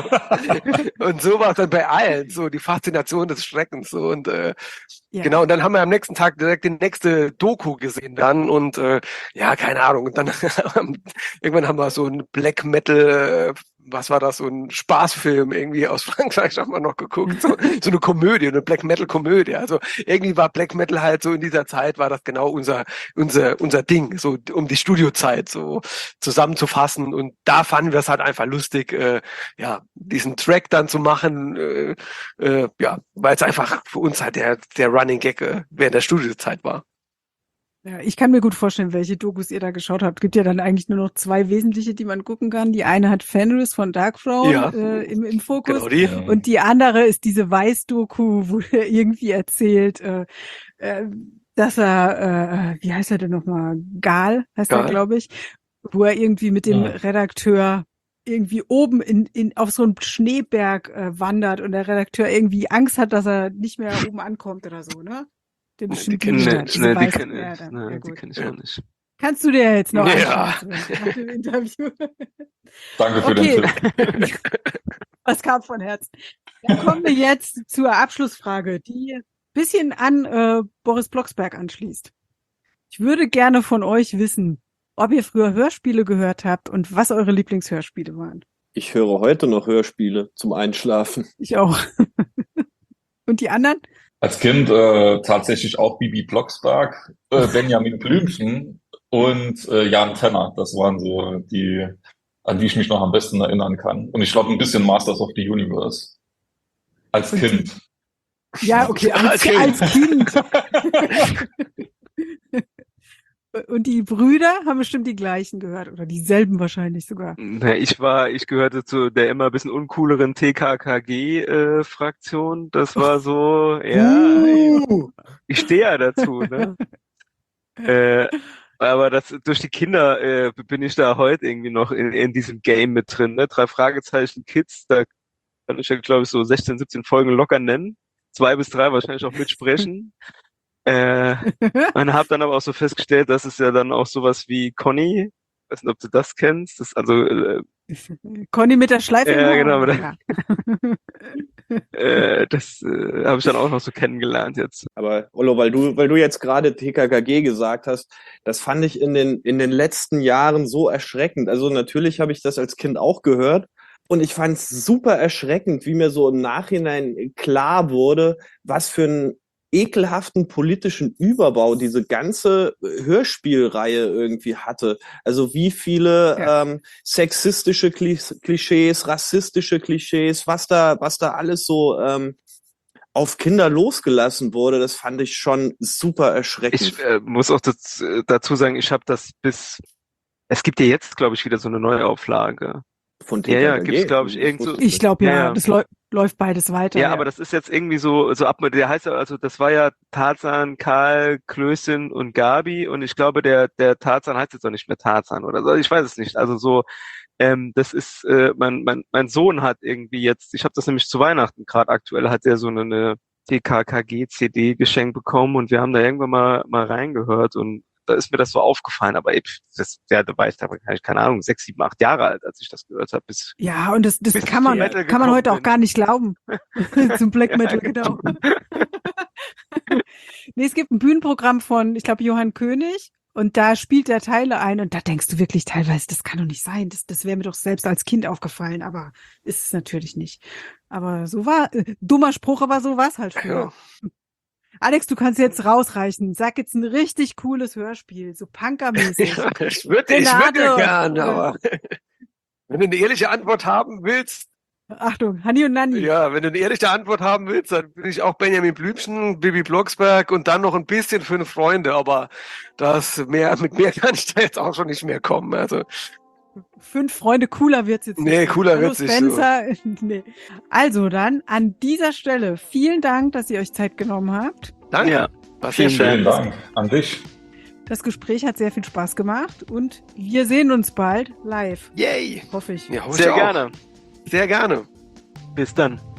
Und so war es dann bei allen, so die Faszination des Schreckens. So und äh, Ja. Genau, und dann haben wir am nächsten Tag direkt die nächste Doku gesehen dann und äh, ja, keine Ahnung. Und dann irgendwann haben wir so ein Black Metal, äh, was war das, so ein Spaßfilm irgendwie aus Frankreich haben wir noch geguckt, so, so eine Komödie, eine Black Metal Komödie. Also irgendwie war Black Metal halt so in dieser Zeit, war das genau unser unser unser Ding, so um die Studiozeit so zusammenzufassen. Und da fanden wir es halt einfach lustig, äh, ja, diesen Track dann zu machen, äh, äh, ja, weil es einfach für uns halt der der Running Gag äh, während der Studiozeit war. Ja, ich kann mir gut vorstellen, welche Dokus ihr da geschaut habt. Gibt ja dann eigentlich nur noch zwei wesentliche, die man gucken kann. Die eine hat Fenris von Darkthrone Ja. äh, im, im Fokus. Genau die. Und die andere ist diese Weiß-Doku, wo er irgendwie erzählt, äh, äh, dass er, äh, wie heißt er denn nochmal? Gal heißt er, Gal. glaube ich, wo er irgendwie mit dem Ja. Redakteur irgendwie oben in, in auf so einen Schneeberg äh, wandert und der Redakteur irgendwie Angst hat, dass er nicht mehr oben ankommt oder so, ne? Der Nee, bestimmt die kenn nicht ich hat, nicht. diese Nee, die Weiß- kenne ja, ich. dann- Nee, ja, die gut. kenne ich Ja. auch nicht. Kannst du dir jetzt noch Ja. anschauen nach dem Interview? Danke für Okay. den Tipp. Was kam von Herzen? Dann kommen wir jetzt zur Abschlussfrage, die ein bisschen an äh, Boris Blocksberg anschließt. Ich würde gerne von euch wissen, ob ihr früher Hörspiele gehört habt und was eure Lieblingshörspiele waren. Ich höre heute noch Hörspiele zum Einschlafen. Ich auch. Und die anderen? Als Kind äh, tatsächlich auch Bibi Blocksberg, äh, Benjamin Blümchen und äh, Jan Tenner. Das waren so die, an die ich mich noch am besten erinnern kann. Und ich glaube ein bisschen Masters of the Universe. Als Und Kind. Ja, okay, als, Als als Kind. Und die Brüder haben bestimmt die gleichen gehört oder dieselben wahrscheinlich sogar. Nee, ich war, ich gehörte zu der immer ein bisschen uncooleren T K K G-Fraktion. Das war so, ja, Uh, ich stehe ja dazu, ne? äh, aber das durch die Kinder äh, bin ich da heute irgendwie noch in, in diesem Game mit drin, ne? Drei Fragezeichen Kids, da kann ich ja, glaube ich, so sechzehn, siebzehn Folgen locker nennen. Zwei bis drei wahrscheinlich auch mitsprechen. äh, und habe dann aber auch so festgestellt, dass es ja dann auch sowas wie Conny, weiß nicht, ob du das kennst, das also äh, Conny mit der Schleife. im Ja, Haar, genau, mit ja. äh, das äh, habe ich dann auch noch so kennengelernt jetzt. aber Ollo, weil du, weil du jetzt gerade T K K G gesagt hast, das fand ich in den, in den letzten Jahren so erschreckend. Also natürlich habe ich das als Kind auch gehört. Und ich fand es super erschreckend, wie mir so im Nachhinein klar wurde, was für einen ekelhaften politischen Überbau diese ganze Hörspielreihe irgendwie hatte. Also wie viele Ja. ähm, sexistische Kli- Klischees, rassistische Klischees, was da, was da alles so ähm, auf Kinder losgelassen wurde, das fand ich schon super erschreckend. Ich äh, muss auch das, äh, dazu sagen, ich habe das bis, es gibt ja jetzt, glaube ich, wieder so eine Neuauflage. Von Ja, ja, T K K G. gibt's, glaub ich, Das irgend so- wusste Ich nicht. glaube ja, Ja, ja. das läu läuft beides weiter. Ja, aber das ist jetzt irgendwie so, so ab, der heißt ja, also das war ja Tarzan, Karl, Klößchen und Gabi und ich glaube, der, der Tarzan heißt jetzt auch nicht mehr Tarzan oder so, ich weiß es nicht. Also so, ähm, das ist, äh, mein, mein, mein Sohn hat irgendwie jetzt, ich habe das nämlich zu Weihnachten gerade aktuell, hat er so eine, eine T K K G C D geschenkt bekommen und wir haben da irgendwann mal, mal reingehört und da ist mir das so aufgefallen, aber ey, das, ja, da war ich da, keine Ahnung, sechs, sieben, acht Jahre alt, als ich das gehört habe. Bis, Ja, und das, das bis kann zum man, Metal kann man gekommen heute auch bin. gar nicht glauben. Zum Black Metal, Ja, genau. Nee, es gibt ein Bühnenprogramm von, ich glaube, Johann König. Und da spielt er Teile ein und da denkst du wirklich teilweise, das kann doch nicht sein. Das, das wäre mir doch selbst als Kind aufgefallen, aber ist es natürlich nicht. Aber so war, äh, dummer Spruch, aber so war's halt früher. Ja. Alex, du kannst jetzt rausreichen. Sag jetzt ein richtig cooles Hörspiel, so Punkermäßig. Ja, ich würde ich würd ja Renate. gern, aber wenn du eine ehrliche Antwort haben willst, Achtung, Hanni und Nanni. ja, wenn du eine ehrliche Antwort haben willst, dann bin ich auch Benjamin Blümchen, Bibi Blocksberg und dann noch ein bisschen Fünf Freunde, aber das mehr, mit mehr kann ich da jetzt auch schon nicht mehr kommen. Also, Fünf Freunde, cooler wird's jetzt nee, nicht. cooler Hallo wird's nicht. So. Spencer. Nee. Also dann an dieser Stelle vielen Dank, dass ihr euch Zeit genommen habt. Danke. Ja, War sehr vielen schön. Vielen Dank an dich. Das Gespräch hat sehr viel Spaß gemacht und wir sehen uns bald live, Yay. hoffe ich. Ja, hoffe sehr ich auch. gerne. Sehr gerne. Bis dann.